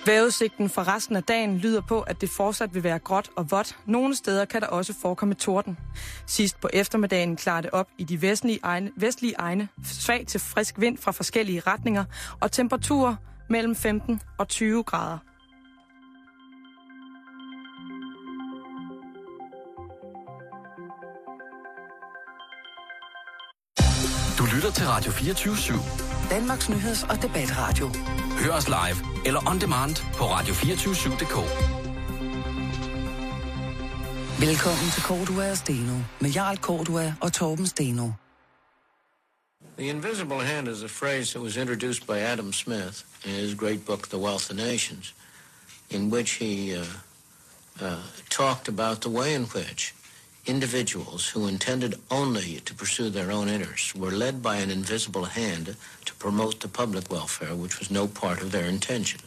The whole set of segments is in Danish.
Vejrudsigten for resten af dagen lyder på, at det fortsat vil være gråt og vådt. Nogle steder kan der også forekomme torden. Sidst på eftermiddagen klarer det op i de vestlige egne. Svag til frisk vind fra forskellige retninger og temperaturer mellem 15 og 20 grader. Du lytter til Radio 24/7. Danmarks nyheds- og debatradio. Hør os live eller on demand på radio247.dk. Velkommen til Cordua og Steno med Jarl Cordua og Torben Steno. The invisible hand is a phrase that was introduced by Adam Smith in his great book, The Wealth of Nations, in which he talked about the way in which individuals who intended only to pursue their own interests were led by an invisible hand to promote the public welfare, which was no part of their intention.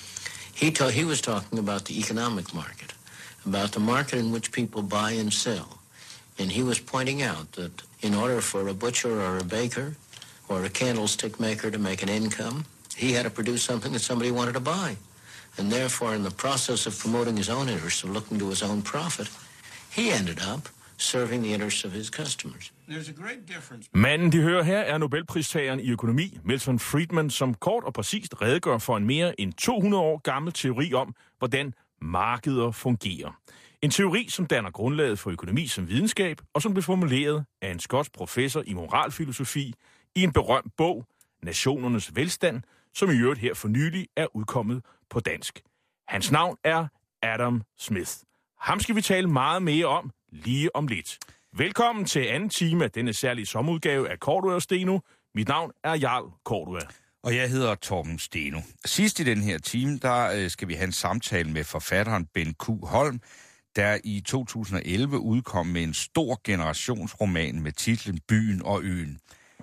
He was talking about the economic market, about the market in which people buy and sell. And he was pointing out that in order for a butcher or a baker or a candlestick maker to make an income, he had to produce something that somebody wanted to buy. And therefore, in the process of promoting his own interests and looking to his own profit, he ended up serving the interests of his customers. There's a great difference. Manden, de hører her, er Nobelpristageren i økonomi, Milton Friedman, som kort og præcist redegør for en mere end 200 år gammel teori om, hvordan markeder fungerer. En teori, som danner grundlaget for økonomi som videnskab, og som blev formuleret af en skotsk professor i moralfilosofi i en berømt bog, Nationernes Velstand, som i øvrigt her for nylig er udkommet på dansk. Hans navn er Adam Smith. Ham skal vi tale meget mere om lige om lidt. Velkommen til anden time af denne særlige sommerudgave af Cordua og Steno. Mit navn er Jarl Cordua. Og jeg hedder Torben Steno. Sidst i den her time, der skal vi have en samtale med forfatteren Ben Q. Holm, der i 2011 udkom med en stor generationsroman med titlen Byen og Øen.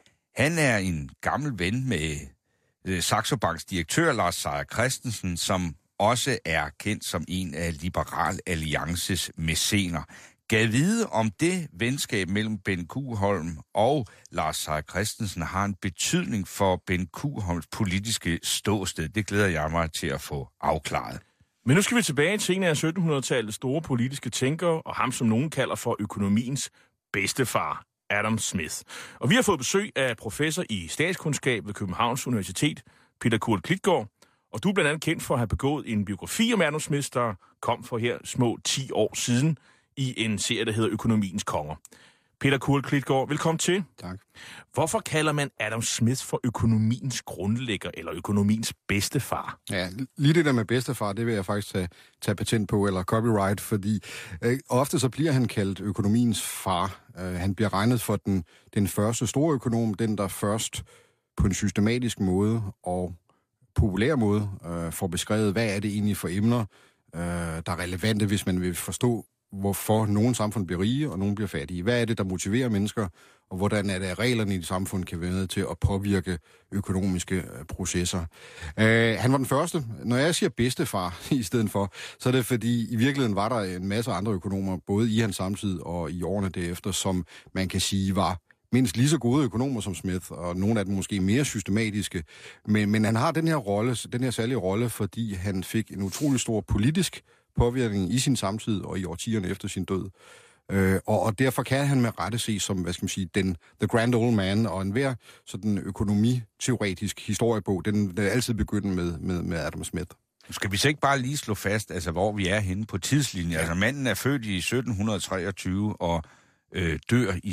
Han er en gammel ven med Saxo Banks direktør Lars Seier Christensen, som også er kendt som en af Liberal Alliances mæscener. Gad vide, om det venskab mellem Ben Q. Holm og Lars Seier Christensen har en betydning for Ben Q. Holms politiske ståsted. Det glæder jeg mig til at få afklaret. Men nu skal vi tilbage til en af 1700-tallets store politiske tænkere, og ham som nogen kalder for økonomiens bedstefar, Adam Smith. Og vi har fået besøg af professor i statskundskab ved Københavns Universitet, Peter Kurt Klitgaard. Og du er blandt andet kendt for at have begået en biografi om Adam Smith, der kom for her små 10 år siden i en serie, der hedder Økonomiens Konger. Peter Kurt Klitgaard, velkommen til. Tak. Hvorfor kalder man Adam Smith for økonomiens grundlægger eller økonomiens bedstefar? Ja, lige det der med bedstefar, det vil jeg faktisk tage patent på, eller copyright, fordi ofte så bliver han kaldt økonomiens far. Han bliver regnet for den første store økonom, den der først på en systematisk måde og populær måde får beskrevet, hvad er det egentlig for emner, der er relevante, hvis man vil forstå, hvorfor nogle samfund bliver rige, og nogle bliver fattige. Hvad er det, der motiverer mennesker, og hvordan er det, at reglerne i et samfund kan være med til at påvirke økonomiske processer. Han var den første. Når jeg siger bedstefar i stedet for, så er det fordi, i virkeligheden var der en masse andre økonomer, både i hans samtid og i årene derefter, som man kan sige var mindst lige så gode økonomer som Smith, og nogle af dem måske mere systematiske. Men han har den her særlige rolle, fordi han fik en utrolig stor politisk påvirkning i sin samtid og i årtierne efter sin død. Og derfor kan han med rette se som, the grand old man, og enhver sådan økonomiteoretisk historiebog, den er altid begyndt med Adam Smith. Skal vi så ikke bare lige slå fast, altså hvor vi er henne på tidslinjen? Ja. Altså manden er født i 1723 og dør i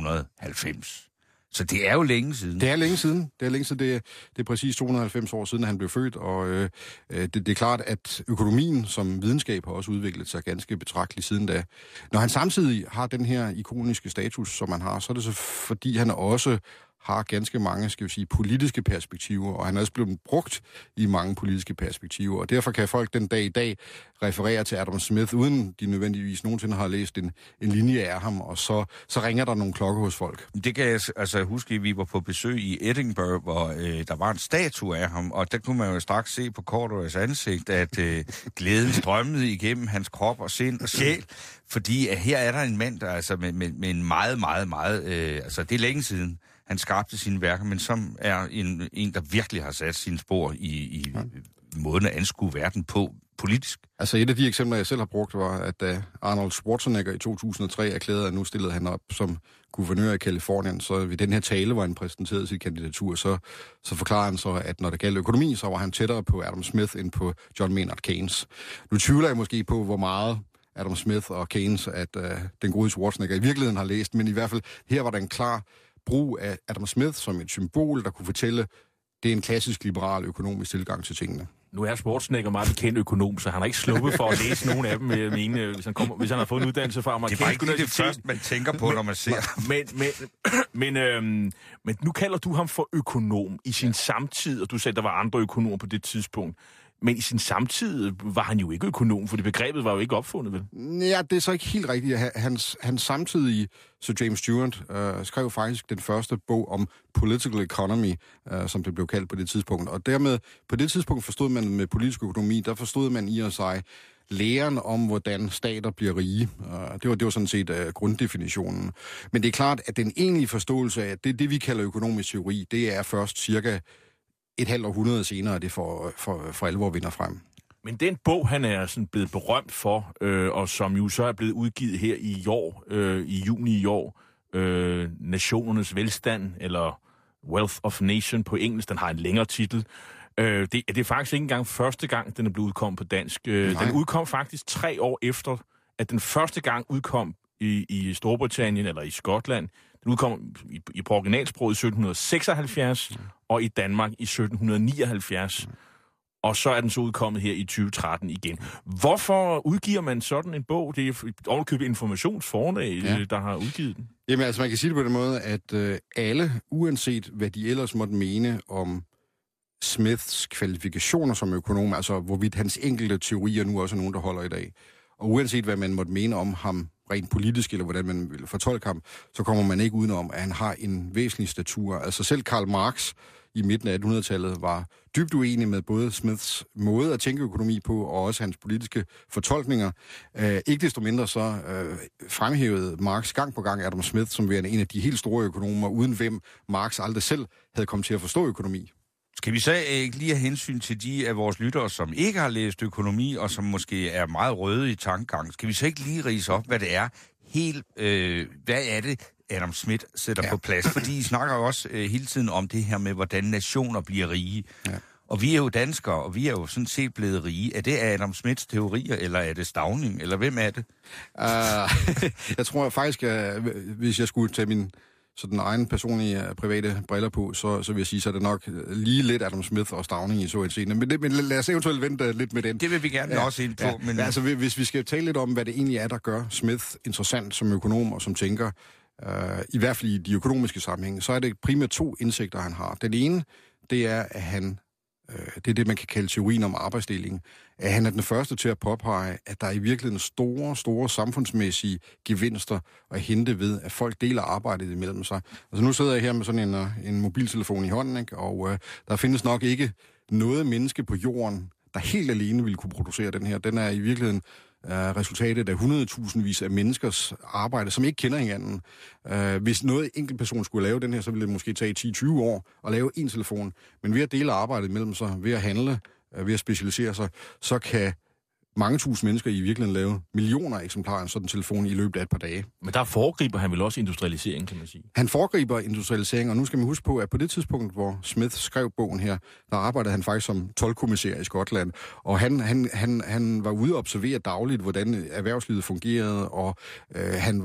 1790. Så det er jo længe siden. Det er længe siden. Det er præcis 290 år siden, han blev født, og det er klart, at økonomien som videnskab har også udviklet sig ganske betragteligt siden da. Når han samtidig har den her ikoniske status, som han har, så er det så fordi han også har ganske mange, politiske perspektiver, og han er også blevet brugt i mange politiske perspektiver, og derfor kan folk den dag i dag referere til Adam Smith, uden de nødvendigvis nogensinde har læst en linje af ham, og så ringer der nogle klokker hos folk. Det kan jeg altså huske, at vi var på besøg i Edinburgh, hvor der var en statue af ham, og der kunne man jo straks se på Corduas ansigt, at glæden strømmede igennem hans krop og sind og sjæl, fordi at her er der en mand, der altså med en meget, meget, meget, det er længe siden, han skabte sine værker, men som er en der virkelig har sat sine spor i måden at anskue verden på politisk. Altså et af de eksempler, jeg selv har brugt, var, at da Arnold Schwarzenegger i 2003 erklærede, at nu stillede han op som guvernør i Kalifornien, så ved den her tale, hvor han præsenterede sit kandidatur, så forklarede han så, at når det galt økonomi, så var han tættere på Adam Smith end på John Maynard Keynes. Nu tvivler jeg måske på, hvor meget Adam Smith og Keynes, at den gode Schwarzenegger i virkeligheden har læst, men i hvert fald her var der en klar brug af Adam Smith som et symbol, der kunne fortælle, det er en klassisk liberal økonomisk tilgang til tingene. Nu er Schwarzenegger meget bekendt økonom, så han har ikke sluppet for at læse nogen af dem, hvis han har fået en uddannelse fra amerikansk universitet. Det var ikke det første, man tænker på, når man ser. Men nu kalder du ham for økonom i sin samtid, og du sagde, der var andre økonomer på det tidspunkt. Men i sin samtid var han jo ikke økonom, for det begrebet var jo ikke opfundet, vel? Ja, det er så ikke helt rigtigt. Hans samtidige, Sir James Stewart, skrev faktisk den første bog om political economy, som det blev kaldt på det tidspunkt. Og dermed, på det tidspunkt forstod man med politisk økonomi, der forstod man i og sig læren om, hvordan stater bliver rige. Det var sådan set grunddefinitionen. Men det er klart, at den egentlige forståelse af, det vi kalder økonomisk teori, det er først cirka et halvt århundrede senere, det for alvor vinder frem. Men den bog, han er sådan blevet berømt for, og som jo så er blevet udgivet her i år, i juni i år, Nationernes velstand, eller Wealth of Nation på engelsk, den har en længere titel. Det er faktisk ikke engang første gang, den er blevet udkommet på dansk. Den udkom faktisk 3 år efter, at den første gang udkom i Storbritannien eller i Skotland. Den udkom på originalsproget i 1776, og i Danmark i 1779. Og så er den så udkommet her i 2013 igen. Hvorfor udgiver man sådan en bog? Det er ovenikøbet Informationsforlag, der har udgivet den. Jamen altså, man kan sige det på den måde, at alle, uanset hvad de ellers måtte mene om Smiths kvalifikationer som økonom, altså hvorvidt hans enkelte teorier nu også er nogen, der holder i dag, og uanset hvad man måtte mene om ham rent politisk, eller hvordan man vil fortolke ham, så kommer man ikke udenom, at han har en væsentlig statur. Altså selv Karl Marx i midten af 1800-tallet var dybt uenig med både Smiths måde at tænke økonomi på, og også hans politiske fortolkninger. Ikke desto mindre så fremhævede Marx gang på gang Adam Smith som værende en af de helt store økonomer, uden hvem Marx aldrig selv havde kommet til at forstå økonomi. Skal vi så ikke lige have hensyn til de af vores lyttere, som ikke har læst økonomi, og som måske er meget røde i tankegang? Skal vi så ikke lige ridse op, hvad det er? Hvad er det, Adam Smith sætter på plads? Fordi I snakker jo også hele tiden om det her med, hvordan nationer bliver rige. Ja. Og vi er jo danskere, og vi er jo sådan set blevet rige. Er det Adam Smiths teorier, eller er det Stauning, eller hvem er det? Jeg tror faktisk, hvis jeg skulle tage min den egen personlige private briller på, så vil jeg sige, så er det nok lige lidt Adam Smith og Stauning i så et scene. Men lad os eventuelt vente lidt med den. Det vil vi gerne også ind på. Ja. Men altså, hvis vi skal tale lidt om, hvad det egentlig er, der gør Smith interessant som økonom og som tænker, i hvert fald i de økonomiske sammenhænge, så er det primært 2 indsigter, han har. Den ene, det er, at han det er det, man kan kalde teorien om arbejdsdeling. At han er den første til at påpege, at der er i virkeligheden store samfundsmæssige gevinster at hente ved, at folk deler arbejdet imellem sig. Altså nu sidder jeg her med sådan en mobiltelefon i hånden, ikke? Og der findes nok ikke noget menneske på jorden, der helt alene ville kunne producere den her. Den er i virkeligheden resultatet af 100.000 af menneskers arbejde, som ikke kender hinanden. Hvis noget enkelt person skulle lave den her, så ville det måske tage 10-20 år at lave en telefon. Men ved at dele arbejdet mellem sig, ved at handle, ved at specialisere sig, så kan mange tusind mennesker i virkeligheden lave millioner af eksemplarer af en sådan telefon i løbet af et par dage. Men der foregriber han vel også industrialisering, kan man sige? Han foregriber industrialisering, og nu skal man huske på, at på det tidspunkt, hvor Smith skrev bogen her, der arbejdede han faktisk som toldkommissær i Skotland, og han var ude og observere dagligt, hvordan erhvervslivet fungerede, og han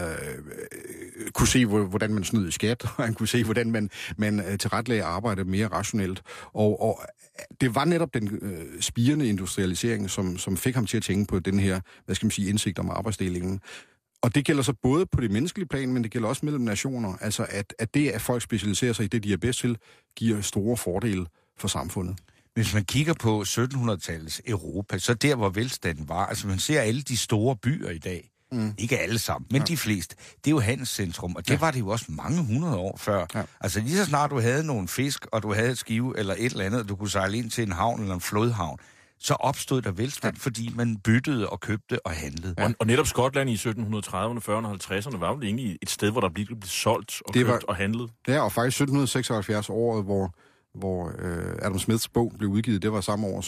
kunne se, hvordan man snød i skat, og han kunne se, hvordan man tilrettelagde arbejdet mere rationelt. Og det var netop den spirende industrialisering, som fik ham til at tænke på den her, hvad skal man sige, indsigt om arbejdsdelingen. Og det gælder så både på det menneskelige plan, men det gælder også mellem nationer. Altså at det, at folk specialiserer sig i det, de er bedst til, giver store fordele for samfundet. Hvis man kigger på 1700-tallets Europa, så der, hvor velstanden var, altså man ser alle de store byer i dag, ikke alle sammen, men de fleste, det er jo handelscentrum, og det var det jo også mange 100 år før. Ja. Altså lige så snart du havde nogle fisk, og du havde et skive eller et eller andet, du kunne sejle ind til en havn eller en flodhavn, så opstod der velstand, fordi man byttede og købte og handlede. Ja. Og netop Skotland i 1730'erne, 40'erne og 50'erne var jo egentlig et sted, hvor der blev solgt og købt og handlet. Ja, og faktisk 1776 året, hvor hvor Adam Smiths bog blev udgivet. Det var samme år,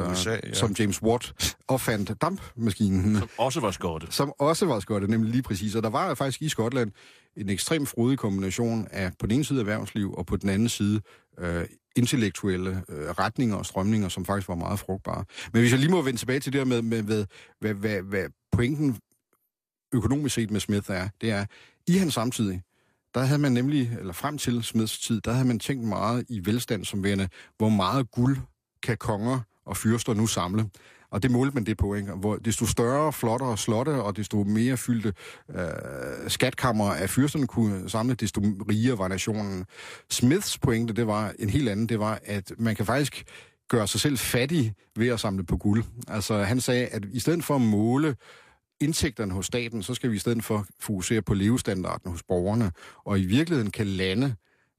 som James Watt opfandt dampmaskinen. Som også var skottet. Nemlig lige præcis. Og der var faktisk i Skotland en ekstremt frodig kombination af på den ene side erhvervsliv, og på den anden side intellektuelle retninger og strømninger, som faktisk var meget frugtbare. Men hvis jeg lige må vende tilbage til det med hvad pointen økonomisk set med Smith er, det er, i hans samtidig, der havde man nemlig, eller frem til Smiths tid, der havde man tænkt meget i velstand som værende, hvor meget guld kan konger og fyrster nu samle. Og det målte man det på, ikke? Hvor desto større, flottere slotte, og desto mere fyldte skatkammer af fyrsterne kunne samle, desto rigere var nationen. Smiths pointe, det var en helt anden, det var, at man kan faktisk gøre sig selv fattig ved at samle på guld. Altså han sagde, at i stedet for at måle indtægterne hos staten, så skal vi i stedet for fokusere på levestandarden hos borgerne. Og i virkeligheden kan lande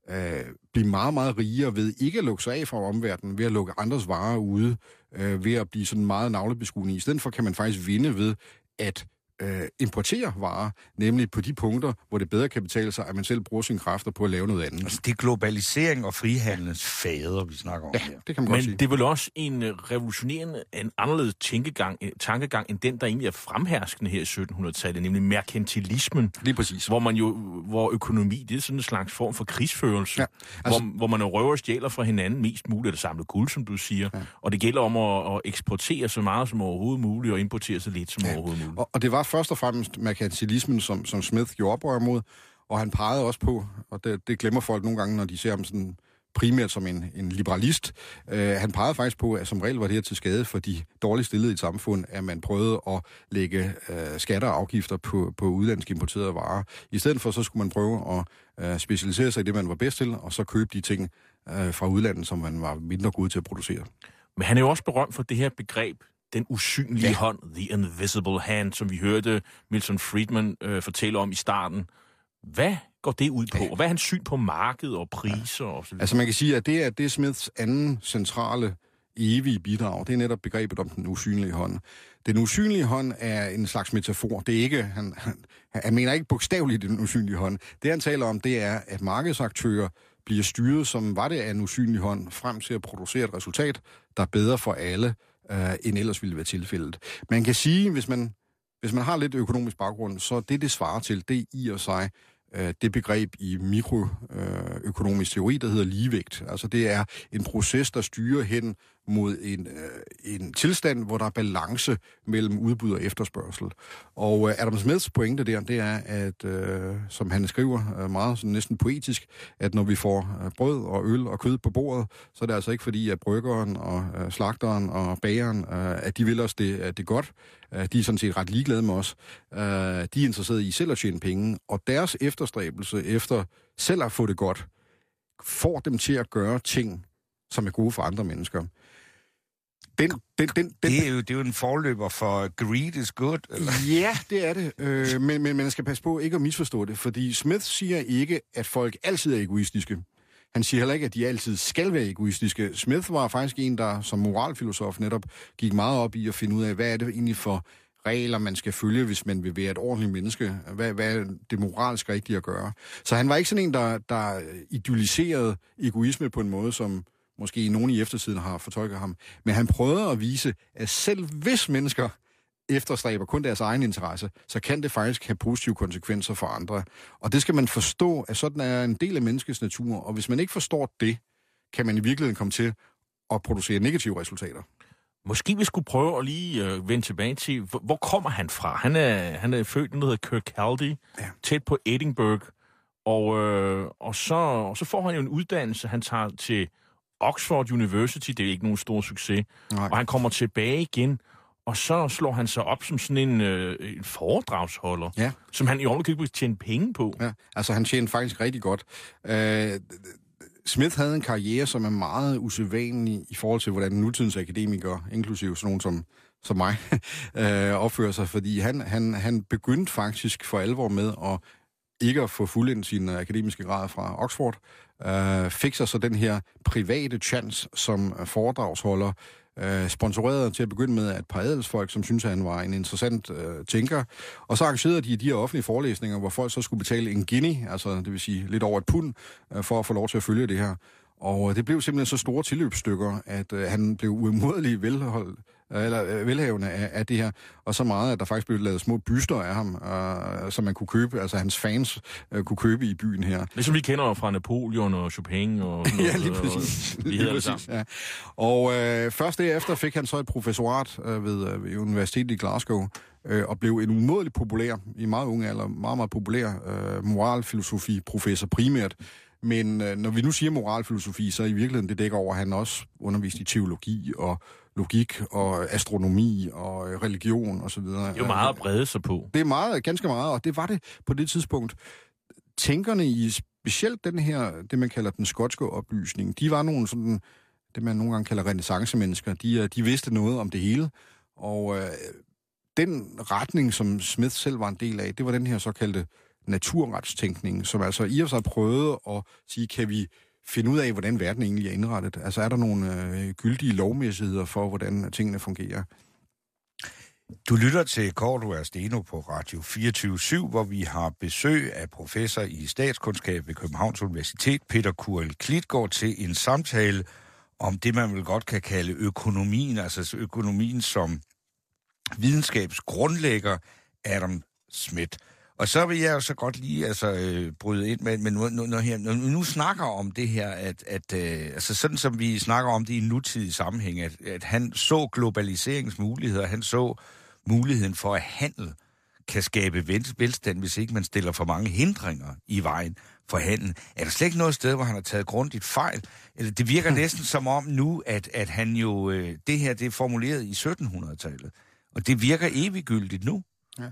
blive meget, meget rigere ved ikke at lukke sig af fra omverdenen, ved at lukke andres varer ude, ved at blive sådan meget navlebeskuende. I stedet for kan man faktisk vinde ved at importere varer, nemlig på de punkter, hvor det bedre kan betale sig, at man selv bruger sine kræfter på at lave noget andet. Altså, det er globalisering og frihandelens fader, vi snakker om her. Det kan man godt sige. Men det er vel også en revolutionerende, en anderledes tankegang end den, der egentlig er fremherskende her i 1700-tallet, nemlig merkantilismen. Lige præcis. Hvor økonomi, det er sådan en slags form for krigsførelse, ja, altså, hvor man røver og stjæler fra hinanden mest muligt, at samle guld, som du siger. Ja. Og det gælder om at eksportere så meget som overhovedet muligt, og importere så lidt som overhovedet muligt. Og det var først og fremmest merkantilismen, som Smith gjorde oprør mod, og han pegede også på, og det glemmer folk nogle gange, når de ser ham sådan primært som en liberalist. Han pegede faktisk på, at som regel var det her til skade for de dårligt stillede i et samfund, at man prøvede at lægge skatter og afgifter på udenlandsk importerede varer. I stedet for, så skulle man prøve at specialisere sig i det, man var bedst til, og så købe de ting fra udlandet, som man var mindre god til at producere. Men han er jo også berømt for det her begreb, den usynlige hånd, the invisible hand, som vi hørte Milton Friedman fortælle om i starten. Hvad går det ud på? Og hvad er hans syn på markedet og priser? Og så videre? Altså man kan sige, at det er Smiths anden centrale evige bidrag. Det er netop begrebet om den usynlige hånd. Den usynlige hånd er en slags metafor. Det er ikke, han mener ikke bogstaveligt den usynlige hånd. Det han taler om, det er, at markedsaktører bliver styret, som var det af en usynlig hånd, frem til at producere et resultat, der er bedre for alle, end ellers ville være tilfældet. Man kan sige, hvis man har lidt økonomisk baggrund, så det svarer til, det i og sig det begreb i mikroøkonomisk teori, der hedder ligevægt. Altså det er en proces, der styrer hen mod en tilstand, hvor der er balance mellem udbud og efterspørgsel. Og Adam Smiths pointe der, det er, at som han skriver meget sådan næsten poetisk, at når vi får brød og øl og kød på bordet, så er det altså ikke fordi, at bryggeren og slagteren og bageren, at de vil os det godt. De er sådan set ret ligeglade med os. De er interesserede i selv at tjene penge, og deres efterstræbelse efter selv at få det godt, får dem til at gøre ting, som er gode for andre mennesker. Det er jo en forløber for greed is good, eller? Ja, det er det. Men man skal passe på ikke at misforstå det, fordi Smith siger ikke, at folk altid er egoistiske. Han siger heller ikke, at de altid skal være egoistiske. Smith var faktisk en, der som moralfilosof netop gik meget op i at finde ud af, hvad er det egentlig for regler, man skal følge, hvis man vil være et ordentligt menneske. Hvad er det moralsk rigtige at gøre? Så han var ikke sådan en, der idylliserede egoisme på en måde, som måske nogen i eftertiden har fortolket ham. Men han prøvede at vise, at selv hvis mennesker efterstræber kun deres egen interesse, så kan det faktisk have positive konsekvenser for andre. Og det skal man forstå, at sådan er en del af menneskets natur. Og hvis man ikke forstår det, kan man i virkeligheden komme til at producere negative resultater. Måske vi skulle prøve at lige vende tilbage til, hvor kommer han fra? Han er født i noget, der hedder Kirkcaldy, tæt på Edinburgh. Og så får han jo en uddannelse. Han tager til Oxford University, det er ikke nogen stor succes. Nej. Og han kommer tilbage igen, og så slår han sig op som sådan en foredragsholder, som han i øjeblikket kunne tjene penge på. Ja, altså han tjener faktisk rigtig godt. Smith havde en karriere, som er meget usædvanlig i forhold til, hvordan nutidens akademikere, inklusive sådan nogen som mig, opfører sig, fordi han begyndte faktisk for alvor med at ikke at få fuldendt sine akademiske grader fra Oxford, fik sig så den her private chance som foredragsholder, sponsoreret til at begynde med et par adelsfolk, som synes at han var en interessant tænker. Og så arrangerede de her offentlige forelæsninger, hvor folk så skulle betale en guinea, altså det vil sige lidt over et pund, for at få lov til at følge det her. Og det blev simpelthen så store tilløbsstykker, at han blev uimodelig velhavende af det her, og så meget, at der faktisk blev lavet små byster af ham, som man kunne købe, altså hans fans kunne købe i byen her. Det som vi kender fra Napoleon og Chopin og sådan noget. Ja, lige præcis. Lige præcis, ja. Og først derefter fik han så et professorat ved Universitetet i Glasgow, og blev en umådelig populær, i meget unge alder, meget, meget populær moralfilosofi-professor primært. Men når vi nu siger moralfilosofi, så i virkeligheden det dækker over, at han også undervist i teologi og logik og astronomi og religion og så videre. Det er jo meget at brede sig på. Det er meget, ganske meget, og det var det på det tidspunkt. Tænkerne i specielt den her, det man kalder den skotske oplysning, de var nogle sådan, det man nogle gange kalder renæssancemennesker. De vidste noget om det hele, og den retning, som Smith selv var en del af, det var den her såkaldte naturretstænkning, som altså i og for sig prøvede at sige, kan vi finde ud af, hvordan verden egentlig er indrettet? Altså er der nogle gyldige lovmæssigheder for, hvordan tingene fungerer? Du lytter til Cordua og Steno på Radio 24/7, hvor vi har besøg af professor i statskundskab ved Københavns Universitet, Peter Kuril Klitgaard, til en samtale om det, man vel godt kan kalde økonomien, altså økonomien som videnskabsgrundlægger Adam Smith. Og så vil jeg jo så godt lige bryde ind med, men når vi nu snakker om det her, altså sådan som vi snakker om det i nutidig sammenhæng, at han så globaliseringsmuligheder, han så muligheden for, at handel kan skabe velstand, hvis ikke man stiller for mange hindringer i vejen for handel. Er der slet ikke noget sted, hvor han har taget grundigt fejl? Eller det virker næsten som om nu, at han jo, det her det er formuleret i 1700-tallet, og det virker eviggyldigt nu. Ja.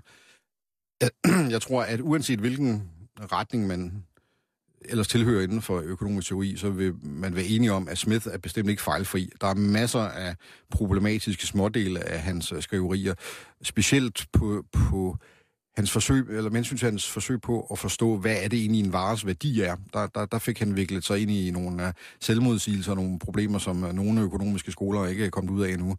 Jeg tror, at uanset hvilken retning man ellers tilhører inden for økonomisk teori, så vil man være enige om, at Smith er bestemt ikke fejlfri. Der er masser af problematiske smådele af hans skriverier, specielt på hans forsøg, eller med hensyn til hans forsøg på at forstå, hvad er det egentlig en vares værdi er. Der fik han viklet sig ind i nogle selvmodsigelser, nogle problemer, som nogle økonomiske skoler ikke er kommet ud af endnu.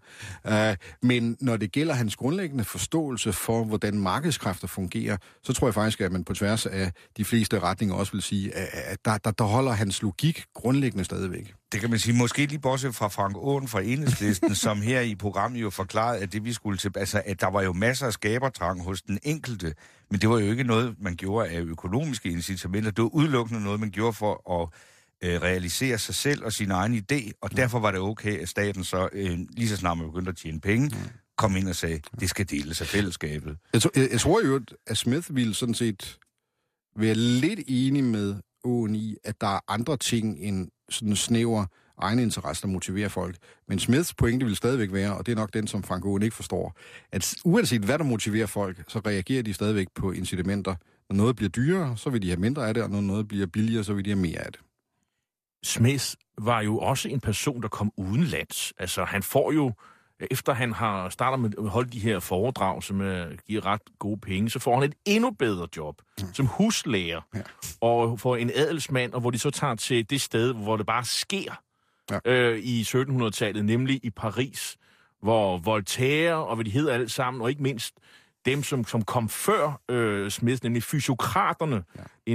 Men når det gælder hans grundlæggende forståelse for, hvordan markedskræfter fungerer, så tror jeg faktisk, at man på tværs af de fleste retninger også vil sige, at der holder hans logik grundlæggende stadigvæk. Det kan man sige, måske lige bortset fra Frank Aaen fra Enhedslisten, som her i programmet jo forklarede, at det vi skulle til, altså at der var jo masser af skabertrang hos den enkelte, men det var jo ikke noget, man gjorde af økonomiske incitamenter. Det var udelukkende noget, man gjorde for at realisere sig selv og sin egen idé, og derfor var det okay, at staten så, lige så snart man begyndte at tjene penge, kom ind og sagde, det skal deles af fællesskabet. Jeg tror jo, at Smith ville sådan set være lidt enig med Aaen i, at der er andre ting end sådan snæver egne interesser, der motiverer folk. Men Smiths pointe vil stadigvæk være, og det er nok den, som Frank Aaen ikke forstår, at uanset hvad der motiverer folk, så reagerer de stadigvæk på incitamenter. Når noget bliver dyrere, så vil de have mindre af det, og når noget bliver billigere, så vil de have mere af det. Smith var jo også en person, der kom udenlands. Altså, han får jo, efter han har startet med at holde de her foredrag, som giver ret gode penge, så får han et endnu bedre job som huslærer, og for en adelsmand, og hvor de så tager til det sted, hvor det bare sker i 1700-tallet, nemlig i Paris, hvor Voltaire og hvad de hedder alle sammen, og ikke mindst dem, som kom før Smith, nemlig fysiokraterne,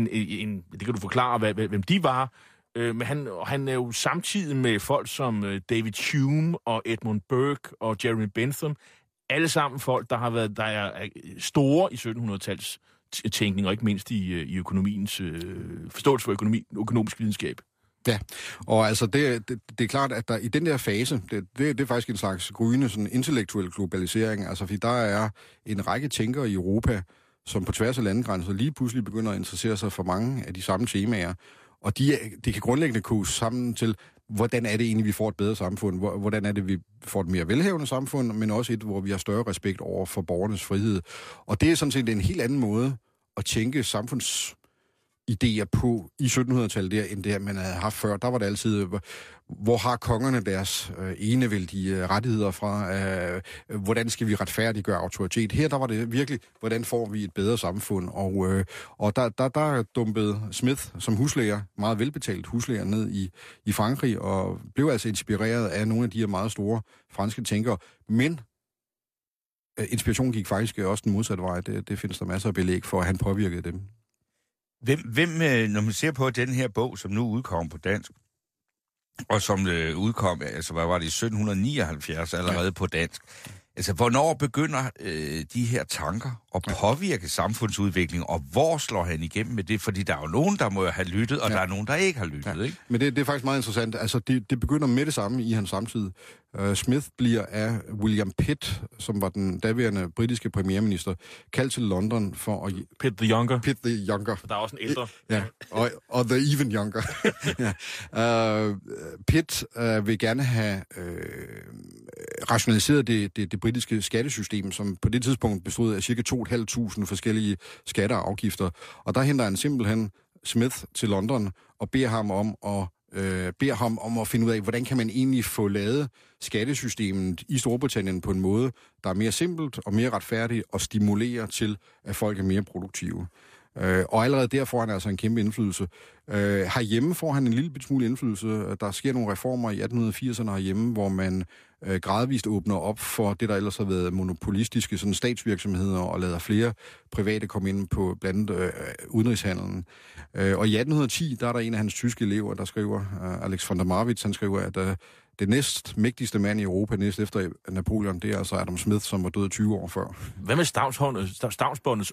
det kan du forklare, hvem de var. Men han er jo samtidig med folk som David Hume og Edmund Burke og Jeremy Bentham, alle sammen folk, der er store i 1700-tals tænkning, og ikke mindst i økonomiens forståelse for økonomisk videnskab. Ja, og altså det er klart, at der i den der fase, det er faktisk en slags gryende sådan intellektuel globalisering, altså fordi der er en række tænkere i Europa, som på tværs af landegrænser lige pludselig begynder at interessere sig for mange af de samme temaer, og de kan grundlæggende koges sammen til, hvordan er det egentlig, vi får et bedre samfund, hvordan er det, vi får et mere velhavende samfund, men også et, hvor vi har større respekt over for borgernes frihed. Og det er sådan set en helt anden måde at tænke samfundsidéer på i 1700-tallet der, end det, man havde haft før. Der var det altid, hvor har kongerne deres enevældige rettigheder fra? Hvordan skal vi retfærdiggøre autoritet? Her der var det virkelig, hvordan får vi et bedre samfund? Og der dumpede Smith som huslærer, meget velbetalt huslærer, ned i Frankrig, og blev altså inspireret af nogle af de her meget store franske tænkere. Men inspirationen gik faktisk også den modsatte vej. Det findes der masser af belæg for, at han påvirkede dem. Hvem, når man ser på den her bog, som nu udkommer på dansk, og som udkom, altså hvad var det, i 1779 allerede på dansk. Altså, hvornår begynder de her tanker at påvirke samfundsudviklingen, og hvor slår han igennem med det? Fordi der er jo nogen, der må have lyttet, og der er nogen, der ikke har lyttet, ikke? Men det er faktisk meget interessant. Altså, det begynder med det samme i hans samtid. Smith bliver af William Pitt, som var den daværende britiske premierminister, kaldt til London for at... Pitt the Younger. Pitt the Younger. Der er også en ældre. Ja, og The Even Younger. Ja. Pitt vil gerne have rationaliseret det britiske skattesystem, som på det tidspunkt bestod af cirka 2.500 forskellige skatter og afgifter. Og der henter han simpelthen Smith til London og beder ham om at finde ud af, hvordan kan man egentlig få lavet skattesystemet i Storbritannien på en måde, der er mere simpelt og mere retfærdigt og stimulerer til, at folk er mere produktive. Og allerede der får han altså en kæmpe indflydelse. Herhjemme får han en lille smule indflydelse. Der sker nogle reformer i 1880'erne herhjemme, hvor man gradvist åbner op for det, der ellers har været monopolistiske sådan statsvirksomheder, og lader flere private komme ind på blandt andet udenrigshandelen. Og i 1810, der er der en af hans tyske elever, der skriver, Alex von der Marwitz, han skriver, at det næst mægtigste mand i Europa, næst efter Napoleon, det er altså Adam Smith, som var død 20 år før. Hvad med stavnsbåndets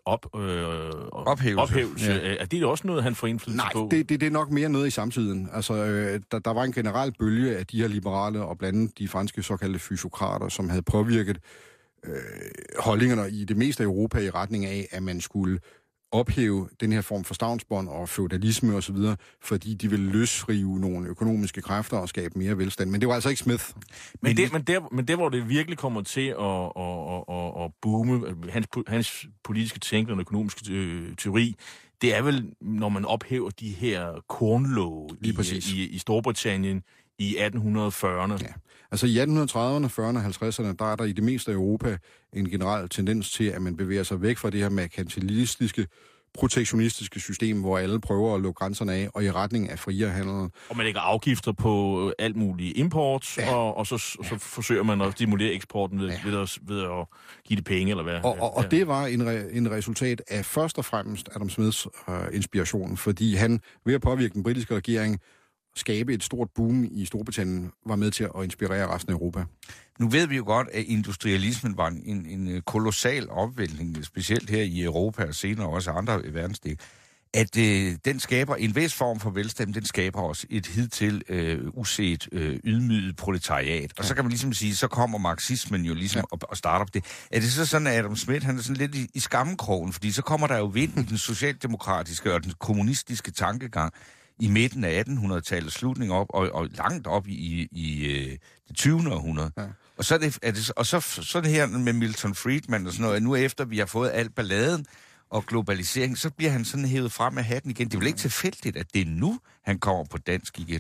ophævelse? Ja. Er det også noget, han får indflydelse på? Nej, det er nok mere noget i samtiden. Altså, der var en generel bølge af de her liberale, og blandt andet de franske såkaldte fysiokrater, som havde påvirket holdningerne i det meste af Europa i retning af, at man skulle ophæve den her form for stavnsbånd og feudalisme osv., fordi de ville løsrive nogle økonomiske kræfter og skabe mere velstand. Men det var altså ikke Smith. Men der hvor det virkelig kommer til at boome, hans politiske tænkning og økonomiske teori, det er vel, når man ophæver de her kornlove i Storbritannien i 1840'erne. Ja. Altså i 1830'erne, 40'erne og 50'erne, der er der i det meste af Europa en generel tendens til, at man bevæger sig væk fra det her merkantilistiske, protektionistiske system, hvor alle prøver at lukke grænserne af, og i retning af friere handel. Og man lægger afgifter på alt muligt import, ja. og så forsøger man at stimulere eksporten ved at give det penge, eller hvad? Og det var en resultat af først og fremmest Adam Smiths inspiration, fordi han ved at påvirke den britiske regering, skabe et stort boom i Storbritannien, var med til at inspirere resten af Europa. Nu ved vi jo godt, at industrialismen var en kolossal opvæltning, specielt her i Europa og senere også andre verdensdele, at den skaber en vis form for velstand, den skaber også et hidtil uset ydmyget proletariat. Og så kan man ligesom sige, så kommer marxismen jo ligesom og starter op det. Er det så sådan, at Adam Smith, han er sådan lidt i skammekrogen, fordi så kommer der jo vind i den socialdemokratiske og den kommunistiske tankegang i midten af 1800-tallet, slutning op og langt op i det 20. århundrede. Ja. Og så er det her med Milton Friedman og sådan noget, at nu efter vi har fået alt balladen og globalisering, så bliver han sådan hævet frem af hatten igen. Det er vel ikke tilfældigt, at det er nu, han kommer på dansk igen?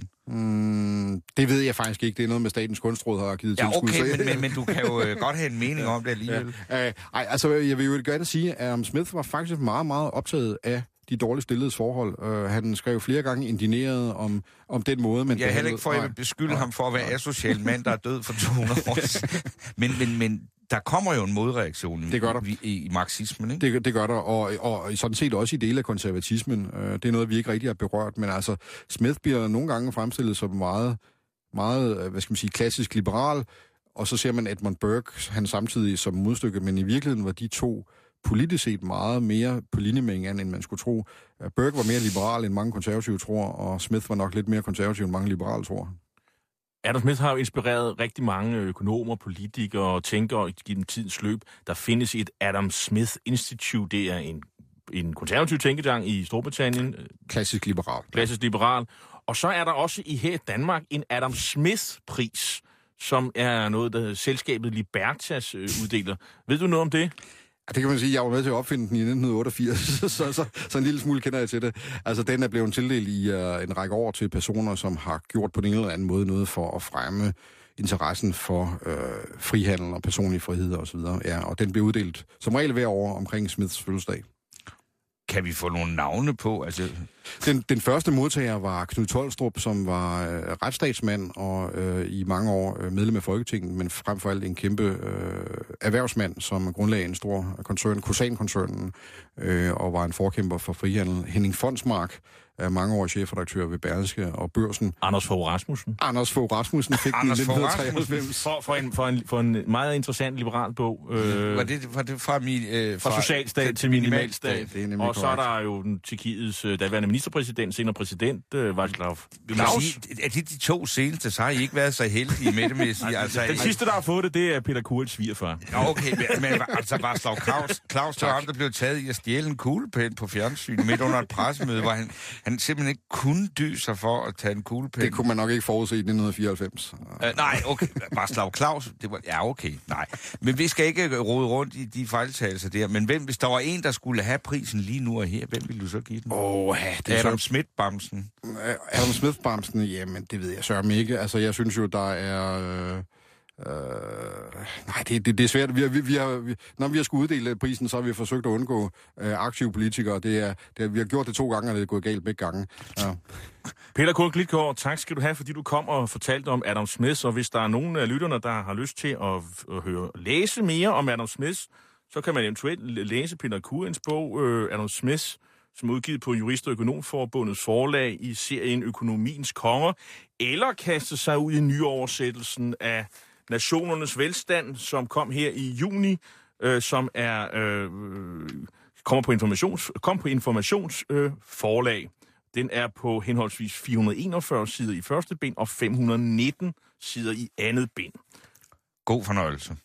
Det ved jeg faktisk ikke. Det er noget med Statens Kunstråd har givet tilskud. Ja, okay, men du kan jo godt have en mening om det alligevel. Altså, jeg vil jo gerne sige, at Adam Smith var faktisk meget, meget optaget af de dårligt stilledes forhold. Han skrev flere gange indigneret om den måde, man... Jeg er heller ikke for at beskylde ham for at være asocial mand, der er død for 200 år siden. Men der kommer jo en modreaktion i marxismen, ikke? Det gør der, og sådan set også i dele af konservatismen. Det er noget, vi ikke rigtig har berørt, men altså, Smith bliver nogle gange fremstillet som meget, meget, hvad skal man sige, klassisk liberal, og så ser man Edmund Burke, han samtidig som modstykke, men i virkeligheden var de to politisk set meget mere på linje med hinanden, end man skulle tro. Burke var mere liberal, end mange konservative tror, og Smith var nok lidt mere konservativ, end mange liberale tror. Adam Smith har jo inspireret rigtig mange økonomer, politikere og tænkere i tidens løb. Der findes et Adam Smith Institute. Det er en konservativ tænkegang i Storbritannien. Klassisk liberal. Og så er der også her i Danmark en Adam Smith-pris, som er noget, der selskabet Libertas uddeler. Ved du noget om det? Det kan man sige, jeg var med til at opfinde den i 1988, så en lille smule kender jeg til det. Altså, den er blevet tildelt i en række år til personer, som har gjort på den ene eller anden måde noget for at fremme interessen for frihandel og personlige friheder osv. Ja, og den blev uddelt som regel hver år omkring Smiths fødselsdag. Kan vi få nogle navne på? Altså... Den første modtager var Knud Tolstrup, som var retsstatsmand og i mange år medlem af Folketinget, men frem for alt en kæmpe erhvervsmand, som grundlagde en stor koncern, Kosan-koncernen, og var en forkæmper for frihandel. Henning Fonsmark er mange år chefredaktør ved Berlingske og Børsen. Anders Fogh Rasmussen. Anders Fogh Rasmussen fik den i 1993. For en meget interessant liberal bog. Var det fra socialstat til minimalstat. Og så er der jo Tjekkiets daværende ministerpræsident, senere præsident, Václav Klaus. Er det de to seneste, så har I ikke været så heldige med det, med at sige. Altså, den sidste, der har fået det er Peter Kurels svigerfar. Okay, men altså Václav Klaus, der var ham, der blev taget i at stjæle en kuglepen på fjernsyn midt under et pressemøde, hvor han simpelthen ikke kunne dy sig for at tage en kuglepen. Det kunne man nok ikke forudse i 1994. Nej, okay. Václav Klaus, det var... Ja, okay, nej. Men vi skal ikke rode rundt i de fejltagelser der. Men hvis der var en, der skulle have prisen lige nu og her, hvem ville du så give den? Det er Adam Smith-bamsen. Adam Smith-bamsen, jamen, det ved jeg sørme ikke. Altså, jeg synes jo, der er... nej, det er svært. Når vi har skulle uddele prisen, så har vi forsøgt at undgå aktive politikere. Vi har gjort det 2 gange, og det er gået galt begge gange. Ja. Peter Kurt Glitgaard, tak skal du have, fordi du kom og fortalte om Adam Smith. Og hvis der er nogen af lytterne, der har lyst til at læse mere om Adam Smith, så kan man eventuelt læse Peter Kurens bog, Adam Smith, som er udgivet på Jurist- og Økonomforbundets forlag i serien Økonomiens Konger, eller kaste sig ud i nyoversættelsen af Nationernes Velstand, som kom her i juni, som er kom på informationsforlag. Den er på henholdsvis 441 sider i første bind og 519 sider i andet bind. God fornøjelse.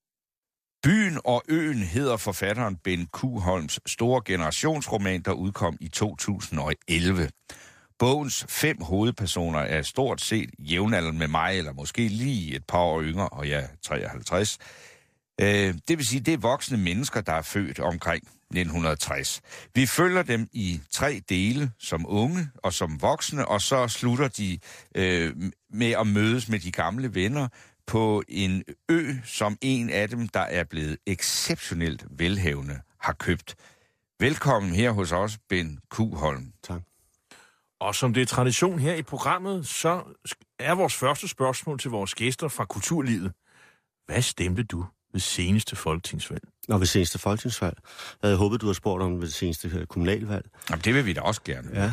Byen og øen hedder forfatteren Ben Q. Holms store generationsroman, der udkom i 2011. Bogens 5 hovedpersoner er stort set jævnaldrende med mig, eller måske lige et par år yngre, og jeg er 53. Det vil sige, det er voksne mennesker, der er født omkring 1960. Vi følger dem i 3 dele, som unge og som voksne, og så slutter de med at mødes med de gamle venner på en ø, som en af dem, der er blevet exceptionelt velhavende, har købt. Velkommen her hos os, Ben Q. Holm. Tak. Og som det er tradition her i programmet, så er vores første spørgsmål til vores gæster fra kulturlivet. Hvad stemte du ved seneste folketingsvalg? Ved seneste folketingsvalg? Jeg havde håbet, du havde spurgt om ved det seneste kommunalvalg. Jamen, det vil vi da også gerne. Ja.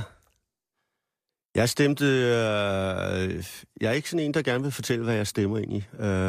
Jeg stemte... jeg er ikke sådan en, der gerne vil fortælle, hvad jeg stemmer ind i.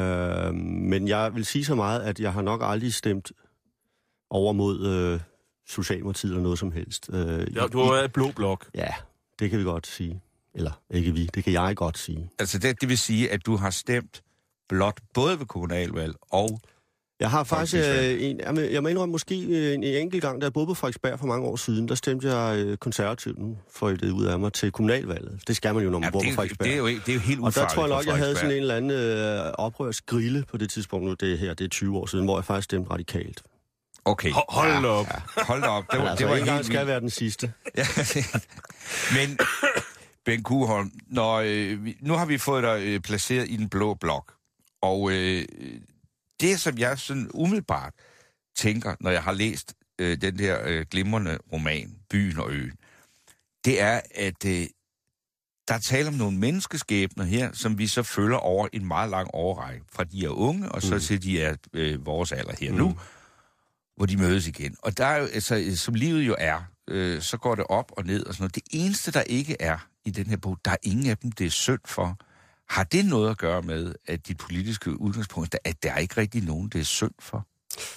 Men jeg vil sige så meget, at jeg har nok aldrig stemt over mod Socialdemokratiet eller noget som helst. Du har været blå blok. Ja, det kan vi godt sige. Eller ikke vi, det kan jeg godt sige. Altså det vil sige, at du har stemt blot både ved kommunalvalg og... Jeg har faktisk jeg må indrømme måske en enkelt gang, da jeg boede på Frederiksberg for mange år siden, der stemte jeg konservativt, nu får jeg det ud af mig, til kommunalvalget. Det skal man jo, når man bor på Frederiksberg. Det er jo helt ufarligt. Og der tror jeg nok, jeg havde sådan en eller anden oprørsgrille på det tidspunkt, nu det er 20 år siden, hvor jeg faktisk stemte radikalt. Okay. Hold da op. Ja. Hold da op. Det var en gang skal være den sidste. Men, Ben Q. Holm, nu har vi fået dig placeret i den blå blok, og det, som jeg sådan umiddelbart tænker, når jeg har læst den der glimrende roman, Byen og øen, det er, at der er tale om nogle menneskeskæbner her, som vi så følger over en meget lang årrække. Fra de er unge, og så til de er vores alder her nu, hvor de mødes igen. Og der er jo, altså, som livet jo er, så går det op og ned og sådan noget. Det eneste, der ikke er i den her bog, der er ingen af dem, det er synd for. Har det noget at gøre med, at dit politiske udgangspunkt, at der er ikke rigtig nogen, det er synd for?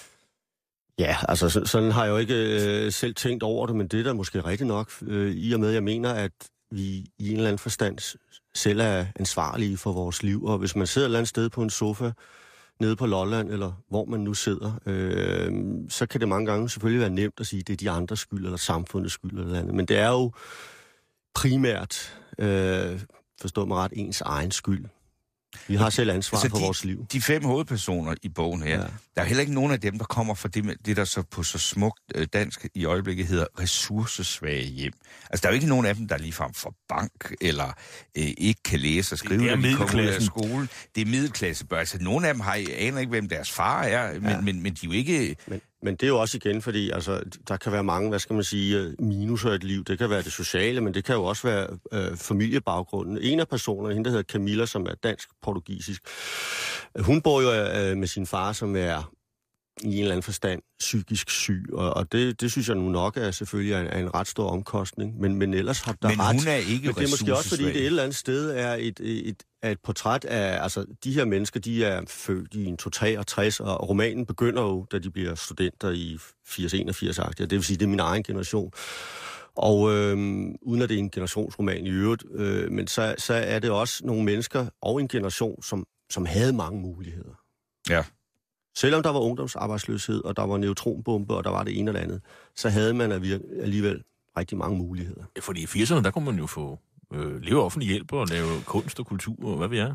Ja, altså sådan har jeg jo ikke selv tænkt over det, men det er da måske rigtigt nok, i og med, jeg mener, at vi i en eller anden forstand selv er ansvarlige for vores liv, og hvis man sidder et eller andet sted på en sofa nede på Lolland, eller hvor man nu sidder, så kan det mange gange selvfølgelig være nemt at sige, at det er de andres skyld, eller samfundets skyld, eller andet. Men det er jo primært, forstå mig ret, ens egen skyld. Vi har selv ansvar for vores liv. De 5 hovedpersoner i bogen her, der er heller ikke nogen af dem, der kommer fra det der så på så smukt dansk i øjeblikket hedder ressourcesvage hjem. Altså, der er jo ikke nogen af dem, der ligefrem får bank, eller ikke kan læse og skrive, når de kommer ud af skole. Det er middelklassebørn. Altså, nogle af dem aner ikke, hvem deres far er, men de er jo ikke... Men det er jo også igen, fordi altså, der kan være mange, hvad skal man sige, minuser i et liv. Det kan være det sociale, men det kan jo også være familiebaggrunden. En af personerne, hende der hedder Camilla, som er dansk-portugisisk, hun bor jo med sin far, som er i en eller anden forstand psykisk syg, og det synes jeg nu nok er selvfølgelig er en ret stor omkostning, men ellers har der ret. Men hun er ikke men det er måske også, fordi det et eller andet sted er et portræt af, altså de her mennesker, de er født i en 263, og romanen begynder jo, da de bliver studenter i 80-81-agtigt, det vil sige, det er min egen generation. Og uden at det er en generationsroman i øvrigt, men så er det også nogle mennesker og en generation, som havde mange muligheder. Ja. Selvom der var ungdomsarbejdsløshed, og der var neutronbombe, og der var det ene eller andet, så havde man alligevel rigtig mange muligheder. Fordi i 80'erne, der kunne man jo få leve offentlig hjælp og lave kunst og kultur og hvad vi er.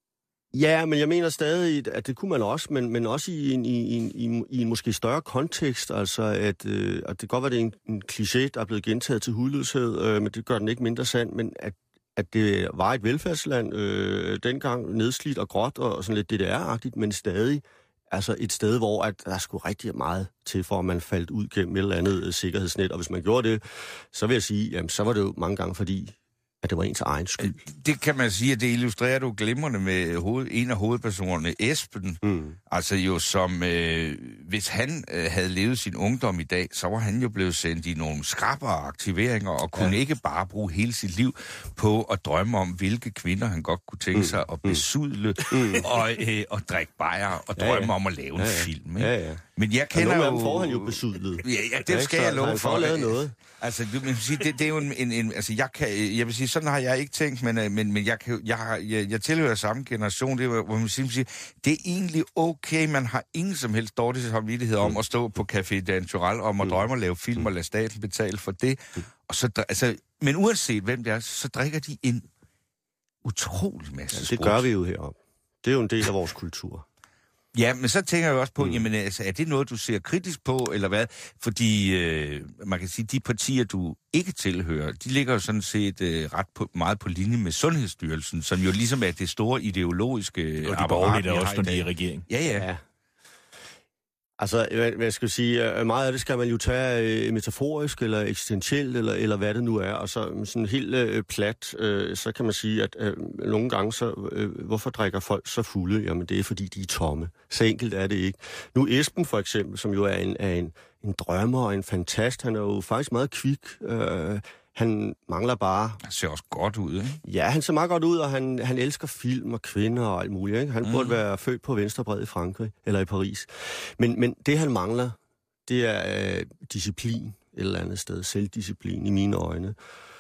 Ja, men jeg mener stadig, at det kunne man også, men også i en måske større kontekst. Altså, at det kan godt være, det er en kliché, der er blevet gentaget til hudløshed, men det gør den ikke mindre sand, men at det var et velfærdsland, dengang nedslidt og gråt og sådan lidt DDR-agtigt, men stadig altså et sted, hvor at der skulle rigtig meget til, for at man faldt ud gennem et eller andet sikkerhedsnet. Og hvis man gjorde det, så vil jeg sige, jamen, så var det jo mange gange fordi, at det var ens egen skyld. Det kan man sige, at det illustrerer du glimrende med en af hovedpersonerne, Esben. Altså jo som, hvis han havde levet sin ungdom i dag, så var han jo blevet sendt i nogle skrappere aktiveringer, og kunne ikke bare bruge hele sit liv på at drømme om, hvilke kvinder han godt kunne tænke sig at besudle, og drikke bajer, og drømme om at lave en film. Ikke? Ja. Men jeg kender jo... får han jo besudlet. Ja, det skal jeg love for. Han får lavet noget. Altså, du vil sige, det er jo altså, jeg vil sige, sådan har jeg ikke tænkt, men jeg tilhører samme generation, det hvor man siger, det er egentlig okay, man har ingen som helst dårlig samvittighed om at stå på Café Dantural, om at drømme at lave film og lade staten betale for det. Og så, altså, men uanset hvem det er, så drikker de en utrolig masse sprut. Det gør vi jo heroppe. Det er jo en del af vores kultur. Ja, men så tænker jeg også på, jamen altså, er det noget, du ser kritisk på, eller hvad? Fordi man kan sige, de partier, du ikke tilhører, de ligger jo sådan set meget på linje med Sundhedsstyrelsen, som jo ligesom er det store ideologiske apparat. Og de borgerlige der også, når de er i regering. Ja. Altså, hvad skal jeg sige, meget af det skal man jo tage metaforisk, eller eksistentielt, eller hvad det nu er, og så sådan helt plat, så kan man sige, at nogle gange, så hvorfor drikker folk så fulde? Jamen, det er, fordi de er tomme. Så enkelt er det ikke. Nu Esben, for eksempel, som jo er en drømmer og en fantast, han er jo faktisk meget kvik. Han mangler bare... Han ser også godt ud, ikke? Ja, han ser meget godt ud, og han elsker film og kvinder og alt muligt, ikke? Han burde være født på Venstrebred i Frankrig, eller i Paris. Men det, han mangler, det er disciplin et eller andet sted. Selvdisciplin i mine øjne.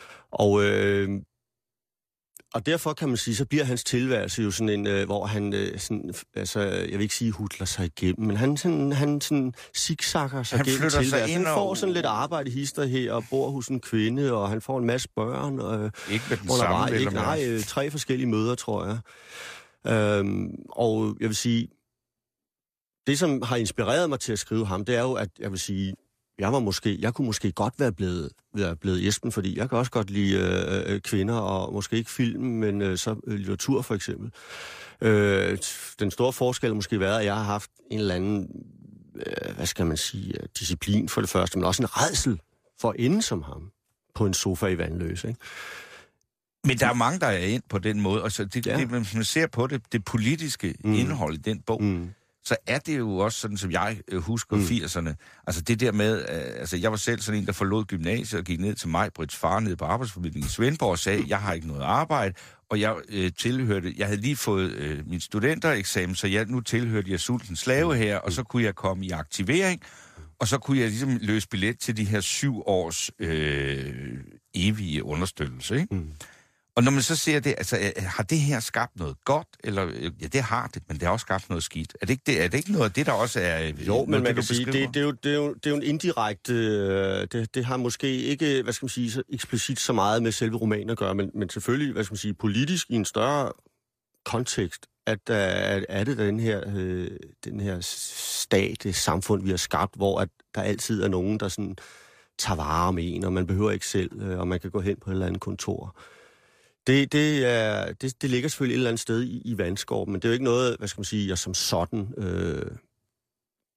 Og derfor kan man sige, så bliver hans tilværelse jo sådan en, hvor han sådan, altså, jeg vil ikke sige hudler sig igennem, men han sådan zigzagger sig gennem tilværelsen. Han får sådan lidt arbejde hister her, og bor hos en kvinde, og han får en masse børn. Ikke med den samme, eller nej, 3 forskellige møder, tror jeg. Og jeg vil sige, det som har inspireret mig til at skrive ham, det er jo, at jeg vil sige, jeg kunne måske godt være blevet Esben, fordi jeg kan også godt lide kvinder, og måske ikke film, men så litteratur for eksempel. Den store forskel har måske været, at jeg har haft en eller anden, hvad skal man sige, disciplin for det første, men også en rædsel for at ende som ham på en sofa i Vandløse, ikke? Men der er mange, der er ind på den måde, og så det, man ser på det politiske indhold i den bog, så er det jo også sådan, som jeg husker 80'erne. Altså det der med, altså jeg var selv sådan en, der forlod gymnasiet og gik ned til mig, Brits far, nede på arbejdsformidlingen i Svendborg, og sagde, jeg har ikke noget arbejde, og jeg jeg havde lige fået min studentereksamen, så nu tilhørte jeg sulten slave her, og så kunne jeg komme i aktivering, og så kunne jeg ligesom løse billet til de her 7 års evige understøttelse, ikke? Og når man så ser det, altså, har det her skabt noget godt? Eller, ja, det har det, men det har også skabt noget skidt. Er det ikke noget af det, der også er... Jo, men man kan sige, det er jo en indirekte... Det har måske ikke, hvad skal man sige, så eksplicit så meget med selve romanen at gøre, men selvfølgelig, hvad skal man sige, politisk i en større kontekst, at er det den her stat, det samfund, vi har skabt, hvor at der altid er nogen, der sådan tager vare om en, og man behøver ikke selv, og man kan gå hen på et eller andet kontor. Det ligger selvfølgelig et eller andet sted i Vandskorpen, men det er jo ikke noget, hvad skal man sige, jeg som sådan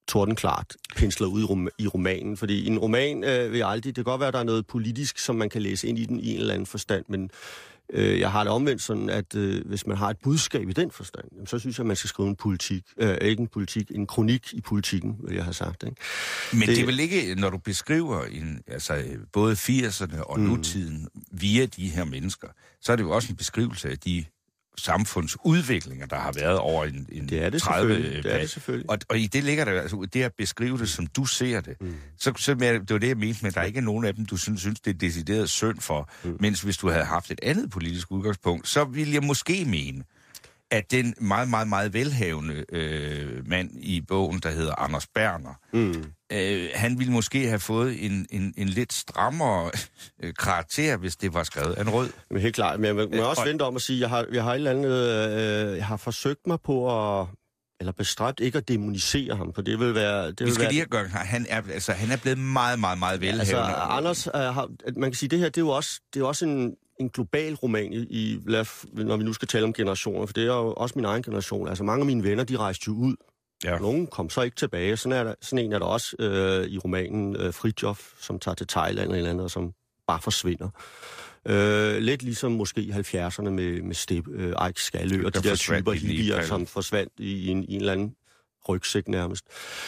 tordenklart pensler ud i romanen. Fordi en roman vil aldrig... Det kan godt være, at der er noget politisk, som man kan læse ind i den i en eller anden forstand, men jeg har det omvendt sådan, at hvis man har et budskab i den forstand, så synes jeg, at man skal skrive en kronik i politikken, vil jeg have sagt. Ikke? Men det er vel ikke, når du beskriver både 80'erne og nutiden via de her mennesker, så er det jo også en beskrivelse af de samfundsudviklinger, der har været over en det er det 30... Det er det selvfølgelig. Og i det ligger der altså det at beskrive det, som du ser det. Så det var det, jeg mente med, at der ikke er nogen af dem, du synes det er decideret synd for. Mens hvis du havde haft et andet politisk udgangspunkt, så ville jeg måske mene, at den meget, meget, meget velhavende mand i bogen, der hedder Anders Berner, han ville måske have fået en lidt strammere karakter, hvis det var skrevet af en rød. Men helt klart. Men jeg må også vente om at sige, jeg har et eller andet, jeg har forsøgt mig på at, eller bestræbt ikke at dæmonisere ham, for det vil være... lige have gøre, han er blevet meget, meget, meget velhavende. Altså, Anders, man kan sige, det her, det er også en global roman, når vi nu skal tale om generationer, for det er jo også min egen generation. Altså mange af mine venner, de rejste jo ud. Ja. Nogle kom så ikke tilbage. Sådan en er der også i romanen Fridtjof, som tager til Thailand eller andet, og som bare forsvinder. Lidt ligesom måske i 70'erne med Eik Skallø og de der typer hippier, som forsvandt i en eller anden rygsæk nærmest.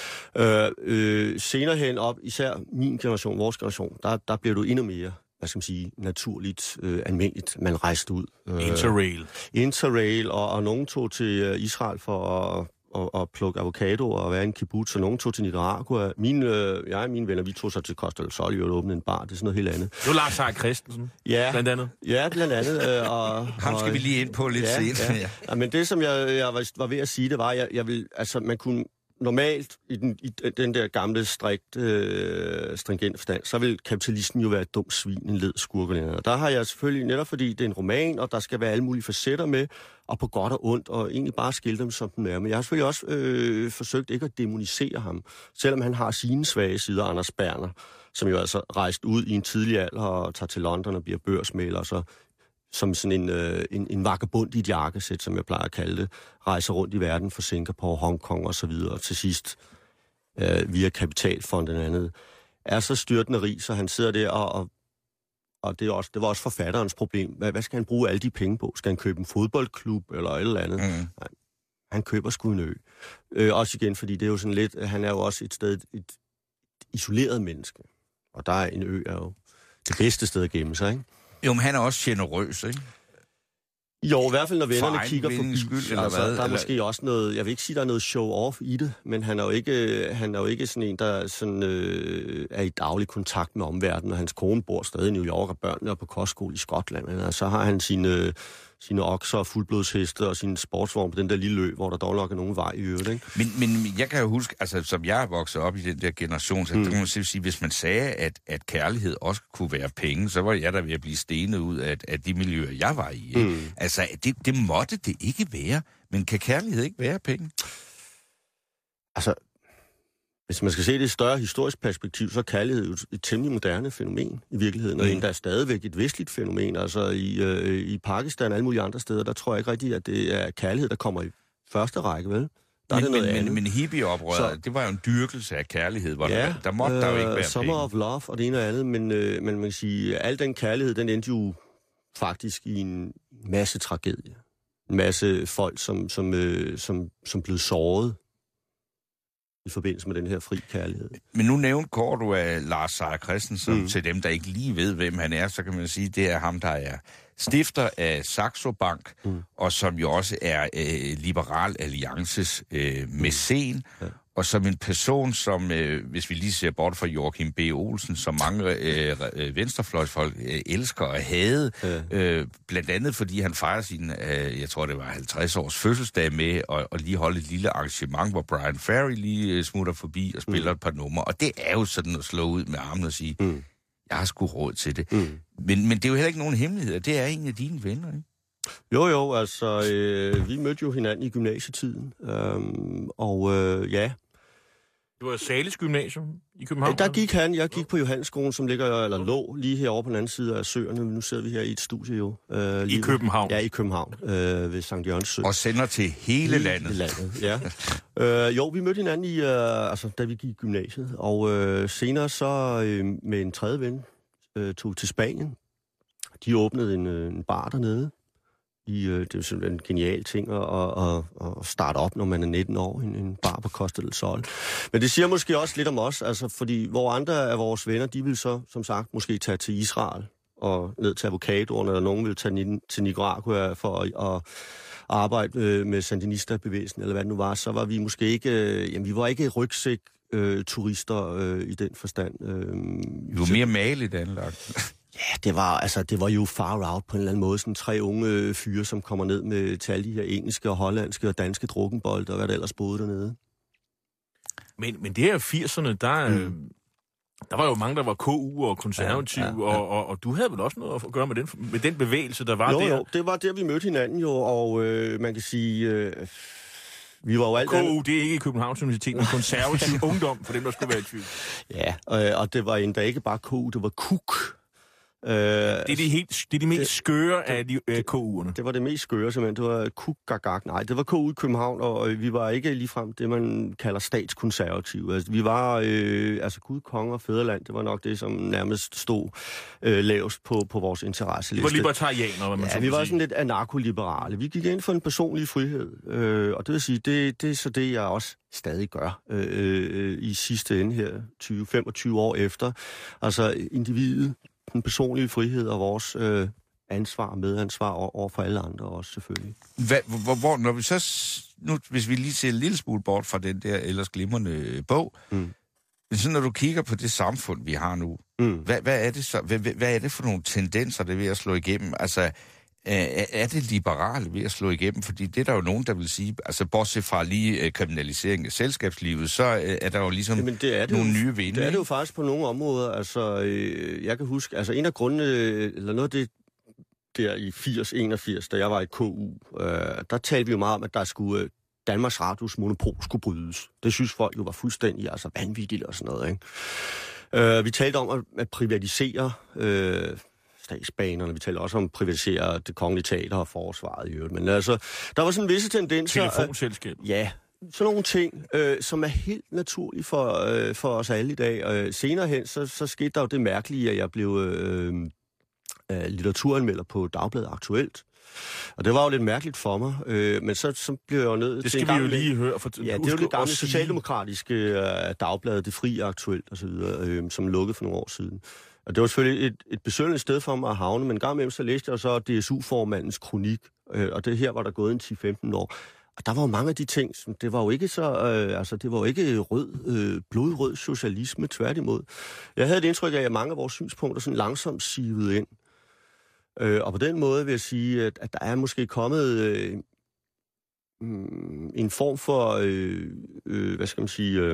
Senere hen op, især min generation, vores generation, der bliver du endnu mere, hvad skal man sige, naturligt, almindeligt, man rejste ud. Interrail, og nogen tog til Israel for at plukke avocado og være en kibbutz, og nogen tog til Nicaragua. Mine venner, vi tog så til Costa del Sol og åbnede en bar. Det er sådan noget helt andet. Det var Lars Seier Christensen, blandt andet. Ja, blandt andet. Ham skal vi lige ind på lidt senere. Ja, men det, som jeg var ved at sige, det var, jeg vil, altså man kunne normalt i den der gamle stringent forstand, så vil kapitalisten jo være et dumt svin, en led skurkelænder. Og der har jeg selvfølgelig, netop fordi det er en roman, og der skal være alle mulige facetter med, og på godt og ondt, og egentlig bare skille dem, som den er. Men jeg har selvfølgelig også forsøgt ikke at dæmonisere ham, selvom han har sine svage sider, Anders Berner, som jo altså rejst ud i en tidlig alder og tager til London og bliver børsmægler, og så som sådan en vagabond i et jakkesæt, som jeg plejer at kalde det, rejser rundt i verden for Singapore, Hongkong og så videre, og til sidst via Kapitalfonden og andet, er så styrtende rig, så han sidder der, og det var også forfatterens problem. Hvad skal han bruge alle de penge på? Skal han købe en fodboldklub eller et eller andet? Nej, han køber sgu en ø. Også igen, fordi det er jo sådan lidt, han er jo også et isoleret menneske, og der er en ø er jo det bedste sted at gemme sig, ikke? Jo, men han er også generøs, ikke? Jo, i hvert fald når vennerne kigger forbi. Skyld, altså, der er måske også noget, jeg vil ikke sige, der er noget show-off i det, men han er jo ikke sådan en, der sådan, er i daglig kontakt med omverdenen, og hans kone bor stadig i New York, og børnene er på kostskole i Skotland. Og så har han sine okser og fuldblodsheste og sin sportsvogn på den der lille ø, hvor der dog nok er nogen vej i øvrigt, ikke? Men jeg kan jo huske, altså som jeg er vokset op i den der generation, så kan man sige, hvis man sagde, at kærlighed også kunne være penge, så var jeg der ved at blive stenet ud af de miljøer, jeg var i. Altså, det måtte det ikke være. Men kan kærlighed ikke være penge? Altså, hvis man skal se det i et større historisk perspektiv, så er kærlighed jo et temmelig moderne fænomen i virkeligheden, og endda er stadigvæk et vestligt fænomen. Altså i Pakistan og alle mulige andre steder, der tror jeg ikke rigtigt, at det er kærlighed, der kommer i første række, vel? Men hippieoprøret, det var jo en dyrkelse af kærlighed, hvor der måtte der jo ikke være Summer penge. of Love og det ene og andet, men man kan sige, at al den kærlighed, den endte jo faktisk i en masse tragedie. En masse folk, som blev såret i forbindelse med den her fri kærlighed. Men nu nævnte du af Lars Seier Christensen, til dem, der ikke lige ved, hvem han er, så kan man sige, det er ham, der er stifter af Saxo Bank, og som jo også er Liberal Alliances mæcen, og som en person, som, hvis vi lige ser bort fra Joachim B. Olsen, som mange venstrefløjsfolk elsker og hade, blandt andet fordi han fejrer sin, jeg tror det var 50 års fødselsdag med, og lige holde et lille arrangement, hvor Brian Ferry lige smutter forbi og spiller et par numre, og det er jo sådan at slå ud med armen og sige, jeg har sgu råd til det. Men det er jo heller ikke nogen hemmelighed, det er en af dine venner, ikke? Jo, altså, vi mødte jo hinanden i gymnasietiden, ja. Det var Zahles Gymnasium i København? Der gik han. Jeg gik på Johannesskolen, som lå lige herovre på den anden side af søerne. Nu sidder vi her i et studie jo. I København? Ja, i København, ved Sankt Jørgens Sø. Og sender til hele landet. Ja. Jo, vi mødte hinanden i, da vi gik i gymnasiet, og senere så med en tredje ven tog til Spanien. De åbnede en bar dernede. Det er simpelthen en genial ting at starte op, når man er 19 år, en bar på Costa del Sol. Men det siger måske også lidt om os, altså, fordi hvor andre af vores venner, de vil så, som sagt, måske tage til Israel og ned til avocadoerne, eller nogen vil tage til Nicaragua for at arbejde med sandinista-bevægelsen, eller hvad det nu var, så var vi måske ikke, vi var ikke rygsæk turister i den forstand. Vi var mere maligt anlagt. Ja, det var jo far out på en eller anden måde. Sådan 3 unge fyre, som kommer ned til alle de her engelske og hollandske og danske drukkenbolde, og hvad der ellers boede dernede. Men det her 80'erne, der var jo mange, der var KU og konservative, ja. Og du havde vel også noget at gøre med den bevægelse, der var der? Jo, det var der, vi mødte hinanden jo, og man kan sige... Vi var jo alt KU, det er ikke Københavns Universitet, men konservativ ungdom, for dem, der skulle være i tvivl. Ja, og det var endda ikke bare KU, det var KUK. Det er de mest skøre af KU'erne. Det var det mest skøre, simpelthen. Det var KUK-gagag. Nej, det var KU i København, og vi var ikke ligefrem det, man kalder statskonservative. Altså, vi var, Gud, konge og fædreland, det var nok det, som nærmest stod lavest på vores interesseliste. Det var libertarianer, hvad man så vi var sådan lidt anarkoliberale. Vi gik ind for en personlig frihed, og det vil sige, det er så det, jeg også stadig gør i sidste ende her, 20-25 år efter. Altså, individet, den personlige frihed og vores ansvar og medansvar over for alle andre også, selvfølgelig. Hvor når vi så... Nu, hvis vi lige ser en lille smule bort fra den der ellers glimrende bog, men så når du kigger på det samfund, vi har nu, hvad er det så? Hvad er det for nogle tendenser, der er ved at slå igennem? Altså, er det liberale ved at slå igennem? Fordi det er der jo nogen, der vil sige, altså bortset fra lige kriminalisering af selskabslivet, så er der jo ligesom nogle nye vinde. Det er det jo faktisk på nogle områder. Altså, jeg kan huske, altså en af grundene, eller noget af det der i 80-81, da jeg var i KU, der talte vi jo meget om, at der skulle Danmarks Radios monopol skulle brydes. Det synes folk jo var fuldstændig vanvittigt og sådan noget, ikke? Vi talte om at privatisere statsbanerne. Vi talte også om at privatisere Det Kongelige Teater og forsvaret i øvrigt. Men altså, der var sådan visse tendenser... Telefonselskab. Ja, sådan nogle ting, som er helt naturlige for os alle i dag. Senere hen, så skete der jo det mærkelige, at jeg blev litteraturanmelder på Dagbladet Aktuelt. Og det var jo lidt mærkeligt for mig, men så blev jeg jo nødt til... Det skal vi jo lige høre. For ja, det er jo det gamle socialdemokratiske dagblad, Det Frie Aktuelt osv., som lukkede for nogle år siden. Og det var selvfølgelig et besøgende sted for mig at havne, men en gang imellem så læste jeg så DSU-formandens kronik, og det her var der gået en 10-15 år. Og der var jo mange af de ting, som det var jo ikke så, det var jo ikke blodrød socialisme, tværtimod. Jeg havde et indtryk af, at mange af vores synspunkter sådan langsomt sivede ind. Og på den måde vil jeg sige, at der er måske kommet en form for, hvad skal man sige...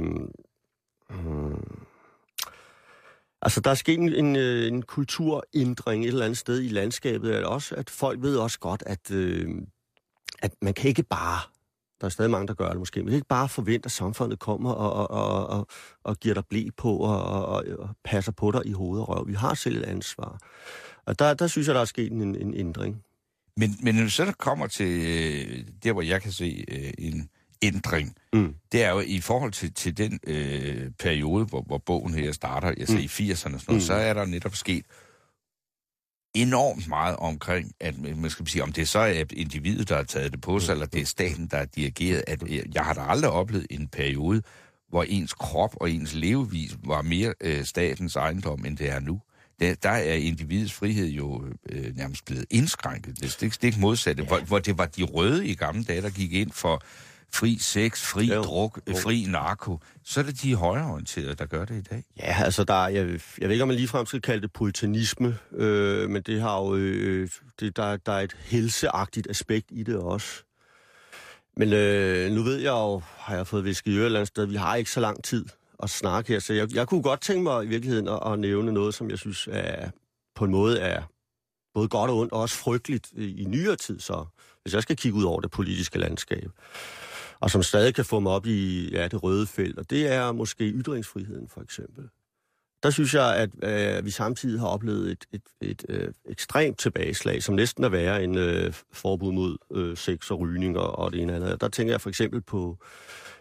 Altså, der er sket en kulturændring et eller andet sted i landskabet, at folk ved også godt, at man kan ikke bare, der er stadig mange, der gør det måske, man kan ikke bare forvente, at samfundet kommer og giver dig ble på og passer på dig i hoved og røv. Vi har selv et ansvar. Og der synes jeg, der er sket en ændring. Men så der kommer til der, hvor jeg kan se en ændring, det er jo i forhold til den periode, hvor bogen her starter, altså i 80'erne, sådan noget, så er der netop sket enormt meget omkring, at man skal sige, om det så er individet, der har taget det på sig, eller det er staten, der har dirigeret, at jeg har da aldrig oplevet en periode, hvor ens krop og ens levevis var mere statens ejendom, end det er nu. Der er individets frihed jo nærmest blevet indskrænket. Det er ikke modsatte, hvor det var de røde i gamle dage, der gik ind for fri sex, fri druk, fri narko. Så er det de højreorienterede, der gør det i dag. Ja, altså jeg ved ikke, om man ligefrem skal kalde det puritanisme, men det har jo, der er et helseagtigt aspekt i det også. Men nu ved jeg jo, har jeg fået visket i et eller andet sted, vi har ikke så lang tid at snakke her, så jeg kunne godt tænke mig i virkeligheden at nævne noget, som jeg synes på en måde er både godt og ondt, og også frygteligt i nyere tid, så hvis jeg skal kigge ud over det politiske landskab, og som stadig kan få mig op i det røde felt, og det er måske ytringsfriheden for eksempel. Der synes jeg, at vi samtidig har oplevet et ekstremt tilbageslag, som næsten er værre end forbud mod sex og rygning og det ene eller andet. Der tænker jeg for eksempel på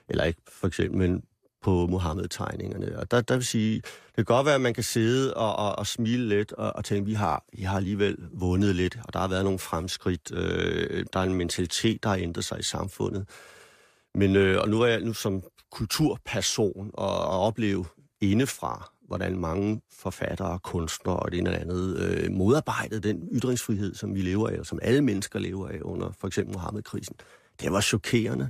eller ikke for eksempel, men på Mohammed-tegningerne. Og der vil sige, det kan godt være, at man kan sidde og smile lidt og tænke, vi har alligevel vundet lidt, og der har været nogle fremskridt. Der er en mentalitet, der har ændret sig i samfundet. Men og nu er jeg som kulturperson og opleve indefra, hvordan mange forfattere og kunstnere og det ene eller andet modarbejdede den ytringsfrihed, som vi lever af, og som alle mennesker lever af under for eksempel Mohammed-krisen. Det var chokerende.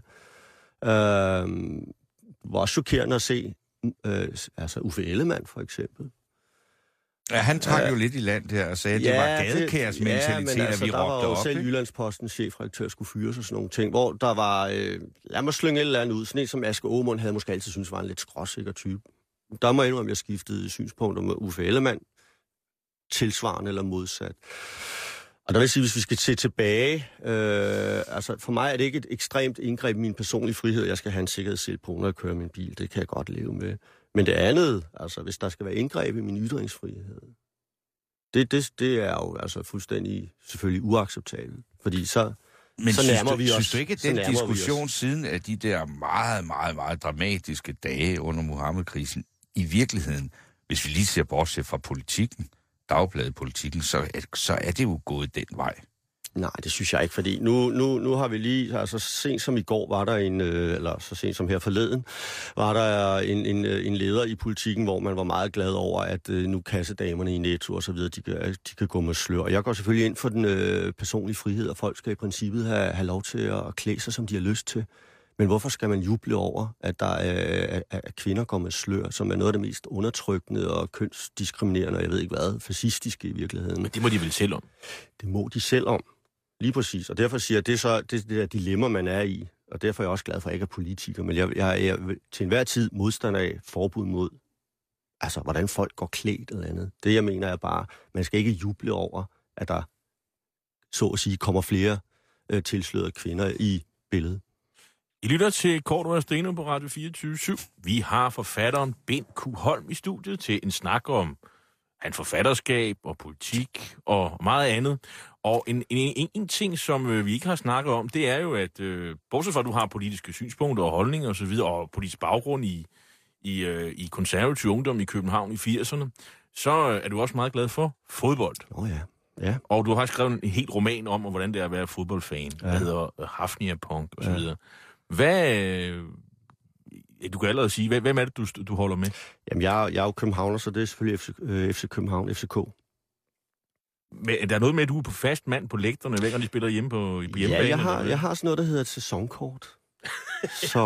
Det var også chokerende at se altså Uffe Ellemann for eksempel. Ja, han trak jo lidt i land der og sagde, at det var gadekærsmentalitet, at vi råbte op. Der var jo selv Jyllandspostens chefredaktør skulle fyres og sådan nogle ting, hvor der var, lad mig slynge et eller andet ud, sådan en som Asger Aamund havde måske altid syntes var en lidt skråsikker type. Der må jeg indrømme, at jeg skiftede synspunkter med Uffe Ellemann, tilsvarende eller modsat. Og der vil jeg sige, hvis vi skal se tilbage, altså for mig er det ikke et ekstremt indgreb i min personlige frihed, jeg skal have en sikkerhedssel på, når jeg kører min bil. Det kan jeg godt leve med. Men det andet, altså hvis der skal være indgreb i min ytringsfrihed, det er jo altså fuldstændig selvfølgelig uacceptabelt. Fordi så nærmer vi os. Synes du ikke, at den diskussion siden af de der meget, meget, meget dramatiske dage under Mohammed-krisen, i virkeligheden, hvis vi lige ser bortset fra politikken, dagbladepolitikken, så er det jo gået den vej. Nej, det synes jeg ikke, fordi nu har vi lige, altså sent som i går var der eller så sent som her forleden, var der en leder i politikken, hvor man var meget glad over, at nu kassedamerne i Netto og så videre, de kan gå med slør. Og jeg går selvfølgelig ind for den personlige frihed, og folk skal i princippet have lov til at klæde sig, som de har lyst til. Men hvorfor skal man juble over, at der at kvinder går med slør, som er noget af det mest undertrykkende og kønsdiskriminerende, og jeg ved ikke hvad, fascistiske i virkeligheden? Men det må de vel selv om? Det må de selv om. Lige præcis. Og derfor siger jeg, det er så det der dilemma, man er i. Og derfor er jeg også glad for, at jeg ikke er politiker. Men jeg er til enhver tid modstander af forbud mod, altså hvordan folk går klædt eller andet. Det jeg mener er bare, man skal ikke juble over, at der så at sige kommer flere tilslørede kvinder i billedet. I lytter til Cordua & Steno på Radio 24/7. Vi har forfatteren Bent Q. Holm i studiet til en snak om hans forfatterskab og politik og meget andet. Og en ting, som vi ikke har snakket om, det er jo, at bortset fra, at du har politiske synspunkter og holdninger og så videre, og politisk baggrund i konservativ ungdom i København i 80'erne, så er du også meget glad for fodbold. Ja. Og du har skrevet en helt roman om, hvordan det er at være fodboldfan, der hedder Hafnia Punk og så videre. Du kan allerede sige, hvem er det, du holder med? Jamen, jeg er jo københavner, så det er selvfølgelig FC København, FCK. Men der er noget med, at du er på fast mand på lægterne, hver gang de spiller hjemme på hjemmebane? Ja, jeg har sådan noget, der hedder et sæsonkort. Så,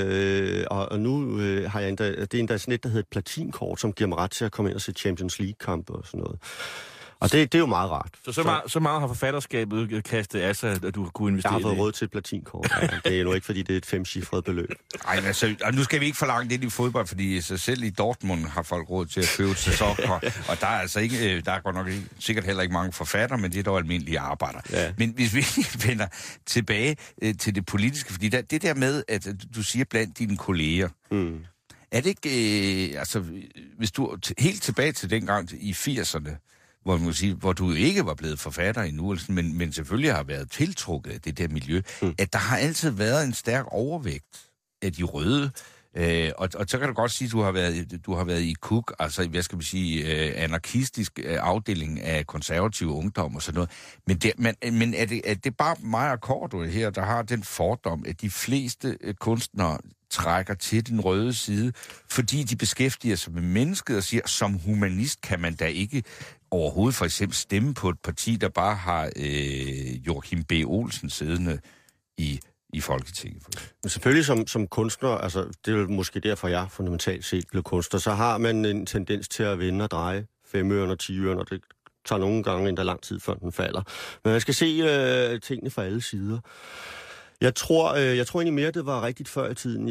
og nu har jeg det er endda sådan et, der hedder et platinkort, som giver mig ret til at komme ind og se Champions League-kampe og sådan noget. Og det er jo meget rart. Så meget har forfatterskabet kastet af sig, at du kunne investere i det? Jeg har fået råd til et platinkort. Det er jo ikke, fordi det er et 5-cifret beløb. Nej, altså, nu skal vi ikke forlange det i fodbold, fordi så selv i Dortmund har folk råd til at købe et sæsonkort. Og der er altså ikke, der er godt nok sikkert heller ikke mange forfattere, men det er dog almindelige arbejder. Ja. Men hvis vi vender tilbage til det politiske, fordi det der med, at du siger blandt dine kolleger, er det ikke, altså, hvis du helt tilbage til dengang i 80'erne, hvor du ikke var blevet forfatter endnu, men selvfølgelig har været tiltrukket af det der miljø, at der har altid været en stærk overvægt af de røde. Og så kan du godt sige, at du har været i KUK, altså hvad skal vi sige, anarkistisk afdeling af konservative ungdom og sådan noget. Men er det bare mig og Cordua her, der har den fordom, at de fleste kunstnere trækker til den røde side, fordi de beskæftiger sig med mennesket og siger, som humanist kan man da ikke overhovedet for eksempel stemme på et parti, der bare har Joachim B. Olsen siddende i Folketinget. Men selvfølgelig som kunstner, altså det er måske derfor, jeg fundamentalt set blev kunstner, så har man en tendens til at vende og dreje 5 øre og 10 øre, og det tager nogle gange endda lang tid, før den falder. Men man skal se tingene fra alle sider. Jeg tror egentlig mere, det var rigtigt før i tiden.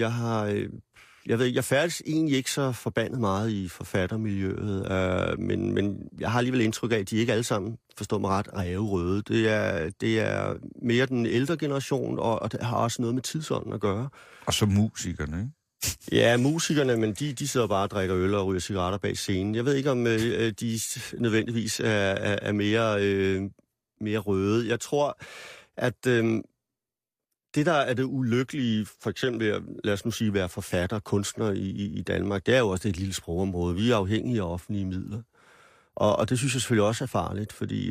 Jeg færdes egentlig ikke så forbandet meget i forfattermiljøet, men jeg har alligevel indtryk af, at de ikke alle sammen, forstår mig ret, ræverøde. Det er mere den ældre generation, og det har også noget med tidsånden at gøre. Og så musikerne, ikke? Ja, musikerne, men de sidder bare og drikker øl og ryger cigaretter bag scenen. Jeg ved ikke, om de nødvendigvis er mere røde. Jeg tror, at Det, der er det ulykkelige, for eksempel, lad os nu sige, være forfatter, kunstner i Danmark, det er jo også et lille sprogområde. Vi er afhængige af offentlige midler. Og det synes jeg selvfølgelig også er farligt, fordi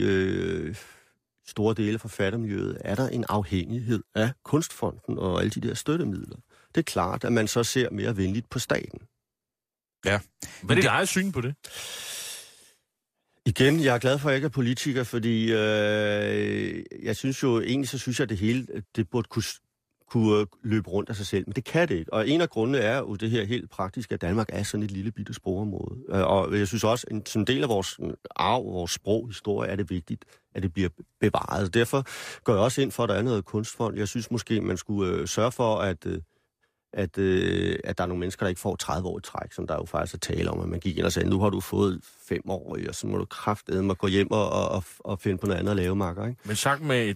store dele af forfattermiljøet er der en afhængighed af Kunstfonden og alle de der støttemidler. Det er klart, at man så ser mere venligt på staten. Ja. Hvad er dit eget syn på det? Igen, jeg er glad for, at jeg ikke er politiker, fordi jeg synes jo, egentlig så synes jeg, at det hele, det burde kunne løbe rundt af sig selv, men det kan det ikke. Og en af grundene er jo det her helt praktiske, at Danmark er sådan et lille bitte sprogområde. Og jeg synes også, at som del af vores arv, vores sprog, historie, er det vigtigt, at det bliver bevaret. Derfor går jeg også ind for, at der er noget kunstfond. Jeg synes måske, man skulle sørge for, at der er nogle mennesker, der ikke får 30 år i træk, som der jo faktisk er tale om, at man gik ind og sagde, nu har du fået 5 år, og så må du kraftedeme gå hjem og finde på noget andet at lave, makker, ikke? Men sagt med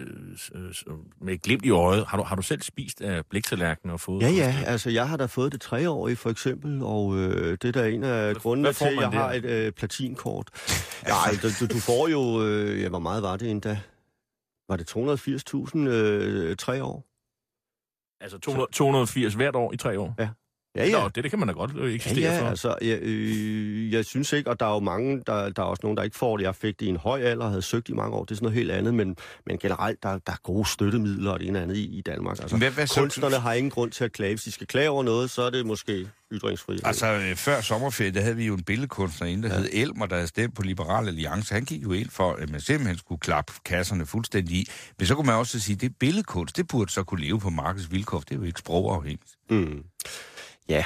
et glimt i øjet, har du selv spist af bliktallerken og fået? Ja, altså jeg har da fået det 3-årige for eksempel, og det er da en af grundene til, at jeg har et platinkort. Nej, du får jo, hvor meget var det endda? Var det 280.000 3 år? Altså 280 hvert år i 3 år? Ja. Nå, det kan man da godt eksistere for. Altså, jeg synes ikke, og der er jo mange, der er også nogen, der ikke får det. Jeg fik det i en høj alder og havde søgt i mange år. Det er sådan noget helt andet, men generelt, der er gode støttemidler og det ene og andet i Danmark. Altså, kunstnerne har ingen grund til at klage. Hvis de skal klage over noget, så er det måske ytringsfrihed. Altså, før sommerferien, der havde vi jo en billedkunstner inde, der hed Elmer, der havde stemt på Liberal Alliance. Han gik jo ind for, at man simpelthen skulle klappe kasserne fuldstændig i. Men så kunne man også sige, at det billedkunst, det burde så kunne leve på markedsvilkår. Det er jo ikke sprogafhængigt. Mm. Ja,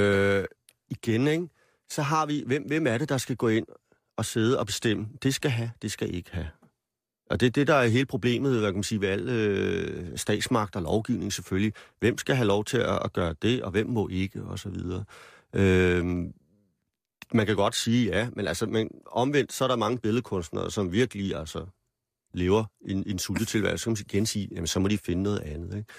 igen, ikke? Så har vi, hvem er det, der skal gå ind og sidde og bestemme? Det skal have, det skal ikke have. Og det er det, der er hele problemet, hvad kan man sige, ved al statsmagt og lovgivning selvfølgelig. Hvem skal have lov til at gøre det, og hvem må ikke, og så videre. Man kan godt sige ja, men omvendt, så er der mange billedkunstnere, som virkelig altså lever en sultetilværelse. Så kan man igen sige, jamen så må de finde noget andet, ikke?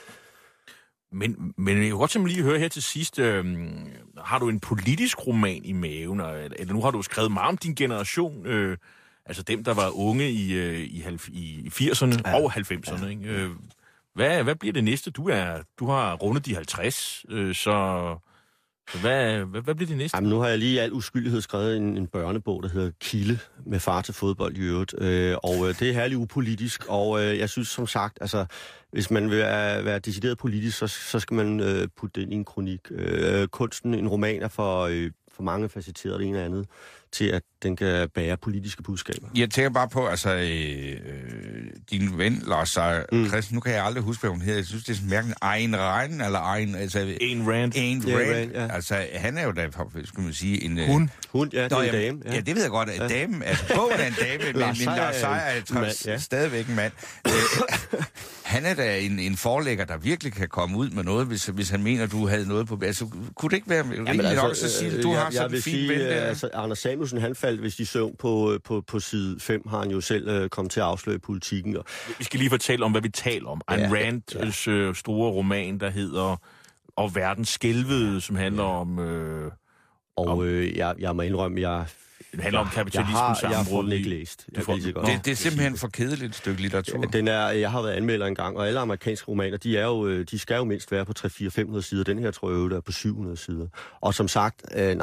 Men jeg kunne godt simpelthen lige høre her til sidst, har du en politisk roman i maven, eller nu har du skrevet meget om din generation, altså dem, der var unge i 80'erne og 90'erne, ikke? Hvad bliver det næste? Du har rundet de 50, så hvad bliver det næste? Jamen, nu har jeg lige i al uskyldighed skrevet en børnebog, der hedder Kilde, med far til fodbold i øvrigt, og det er herligt upolitisk, og jeg synes som sagt, altså, hvis man vil være decideret politisk, så skal man putte det ind i en kronik. Kunsten, en roman er for mange facetteret det ene og andet, til at den kan bære politiske budskaber. Jeg tænker bare på, altså, din ven, Lars Seier Christensen, nu kan jeg aldrig huske, hvad hun hedder. Jeg synes, det er sådan mærken Ayn Rand, eller Ayn Rand. Ja. Altså, han er jo da, skal man sige, en... Hun, ja, det er en dame. Ja, det ved jeg godt, at dame, altså, bogen er en dame, men Lars Seier er stadigvæk en mand. Han er da en forlægger, der virkelig kan komme ud med noget, hvis han mener, du havde noget på... Altså, kunne det ikke være rimeligt nok at sige, at du har sådan en fin ven der? Altså, Anders Samuelsen, han faldt, hvis de søvn på side 5, har han jo selv kommet til at afsløre politikken. Vi skal lige fortælle om, hvad vi taler om. Ayn Rands store roman, der hedder Og verden skælvede, som handler om... Jeg må indrømme, det handler om kapitalismens sammenbrud. Jeg har den ikke læst. Det er simpelthen for kedeligt et stykke litteratur. Jeg har været anmelder engang, og alle amerikanske romaner, de skal jo mindst være på 300-400-500 sider. Den her tror jeg, der er på 700 sider. Og som sagt,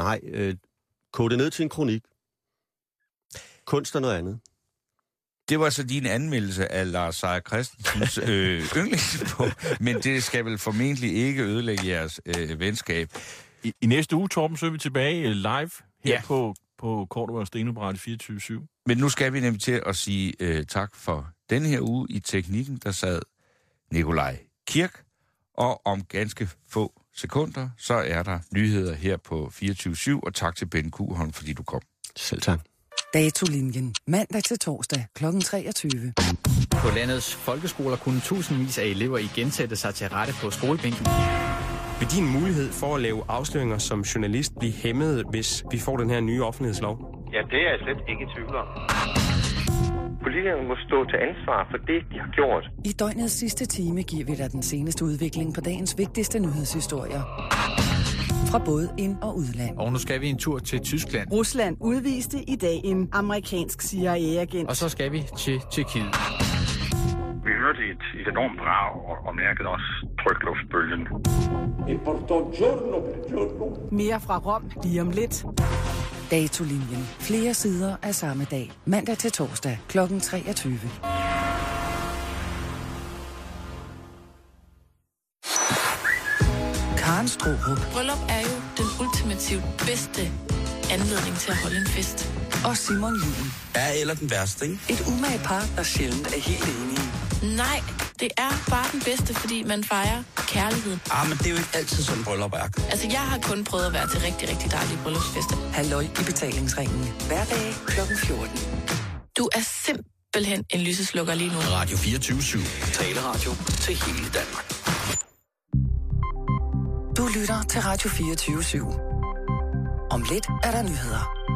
kog det ned til en kronik. Kunst er noget andet. Det var så din anmeldelse af Lars Seier Christensens yndlingsbog, men det skal vel formentlig ikke ødelægge jeres venskab. I næste uge, Torben, så er vi tilbage live her på Cordua og Steno på Radio 24/7. Men nu skal vi nemlig til at sige tak for denne her uge. I teknikken, der sad Nikolaj Kirk, og om ganske få sekunder, så er der nyheder her på 24/7, og tak til Ben Kuholm, fordi du kom. Selv tak. Datolinjen. Mandag til torsdag kl. 23. På landets folkeskoler kunne tusindvis af elever igen sætte sig til rette på skolebænken. Vil din mulighed for at lave afsløringer som journalist blive hæmmet, hvis vi får den her nye offentlighedslov? Ja, det er jeg slet ikke i tvivl om. Politikerne må stå til ansvar for det, de har gjort. I døgnets sidste time giver vi dig den seneste udvikling på dagens vigtigste nyhedshistorier. Fra både ind- og udland. Og nu skal vi en tur til Tyskland. Rusland udviste i dag en amerikansk CIA-agent. Og så skal vi til Tjekkiet. Vi hørte et enormt brag og mærkede også trykluftbølgen. Mere fra Rom lige om lidt. Datolinjen. Flere sider af samme dag. Mandag til torsdag kl. 23. Karen Straarup. Bryllup er jo den ultimativt bedste anledning til at holde en fest. Og Simon Juhl. Er eller den værste, ikke? Et umage par, der sjældent er helt enige. Nej, det er bare den bedste, fordi man fejrer kærligheden. Men det er jo ikke altid sådan bryllup er. Altså, jeg har kun prøvet at være til rigtig, rigtig dejlige bryllupsfester. Halløj i betalingsringen. Hverdag kl. 14. Du er simpelthen en lyseslukker lige nu. Radio 24/7. Taleradio til hele Danmark. Du lytter til Radio 24/7. Om lidt er der nyheder.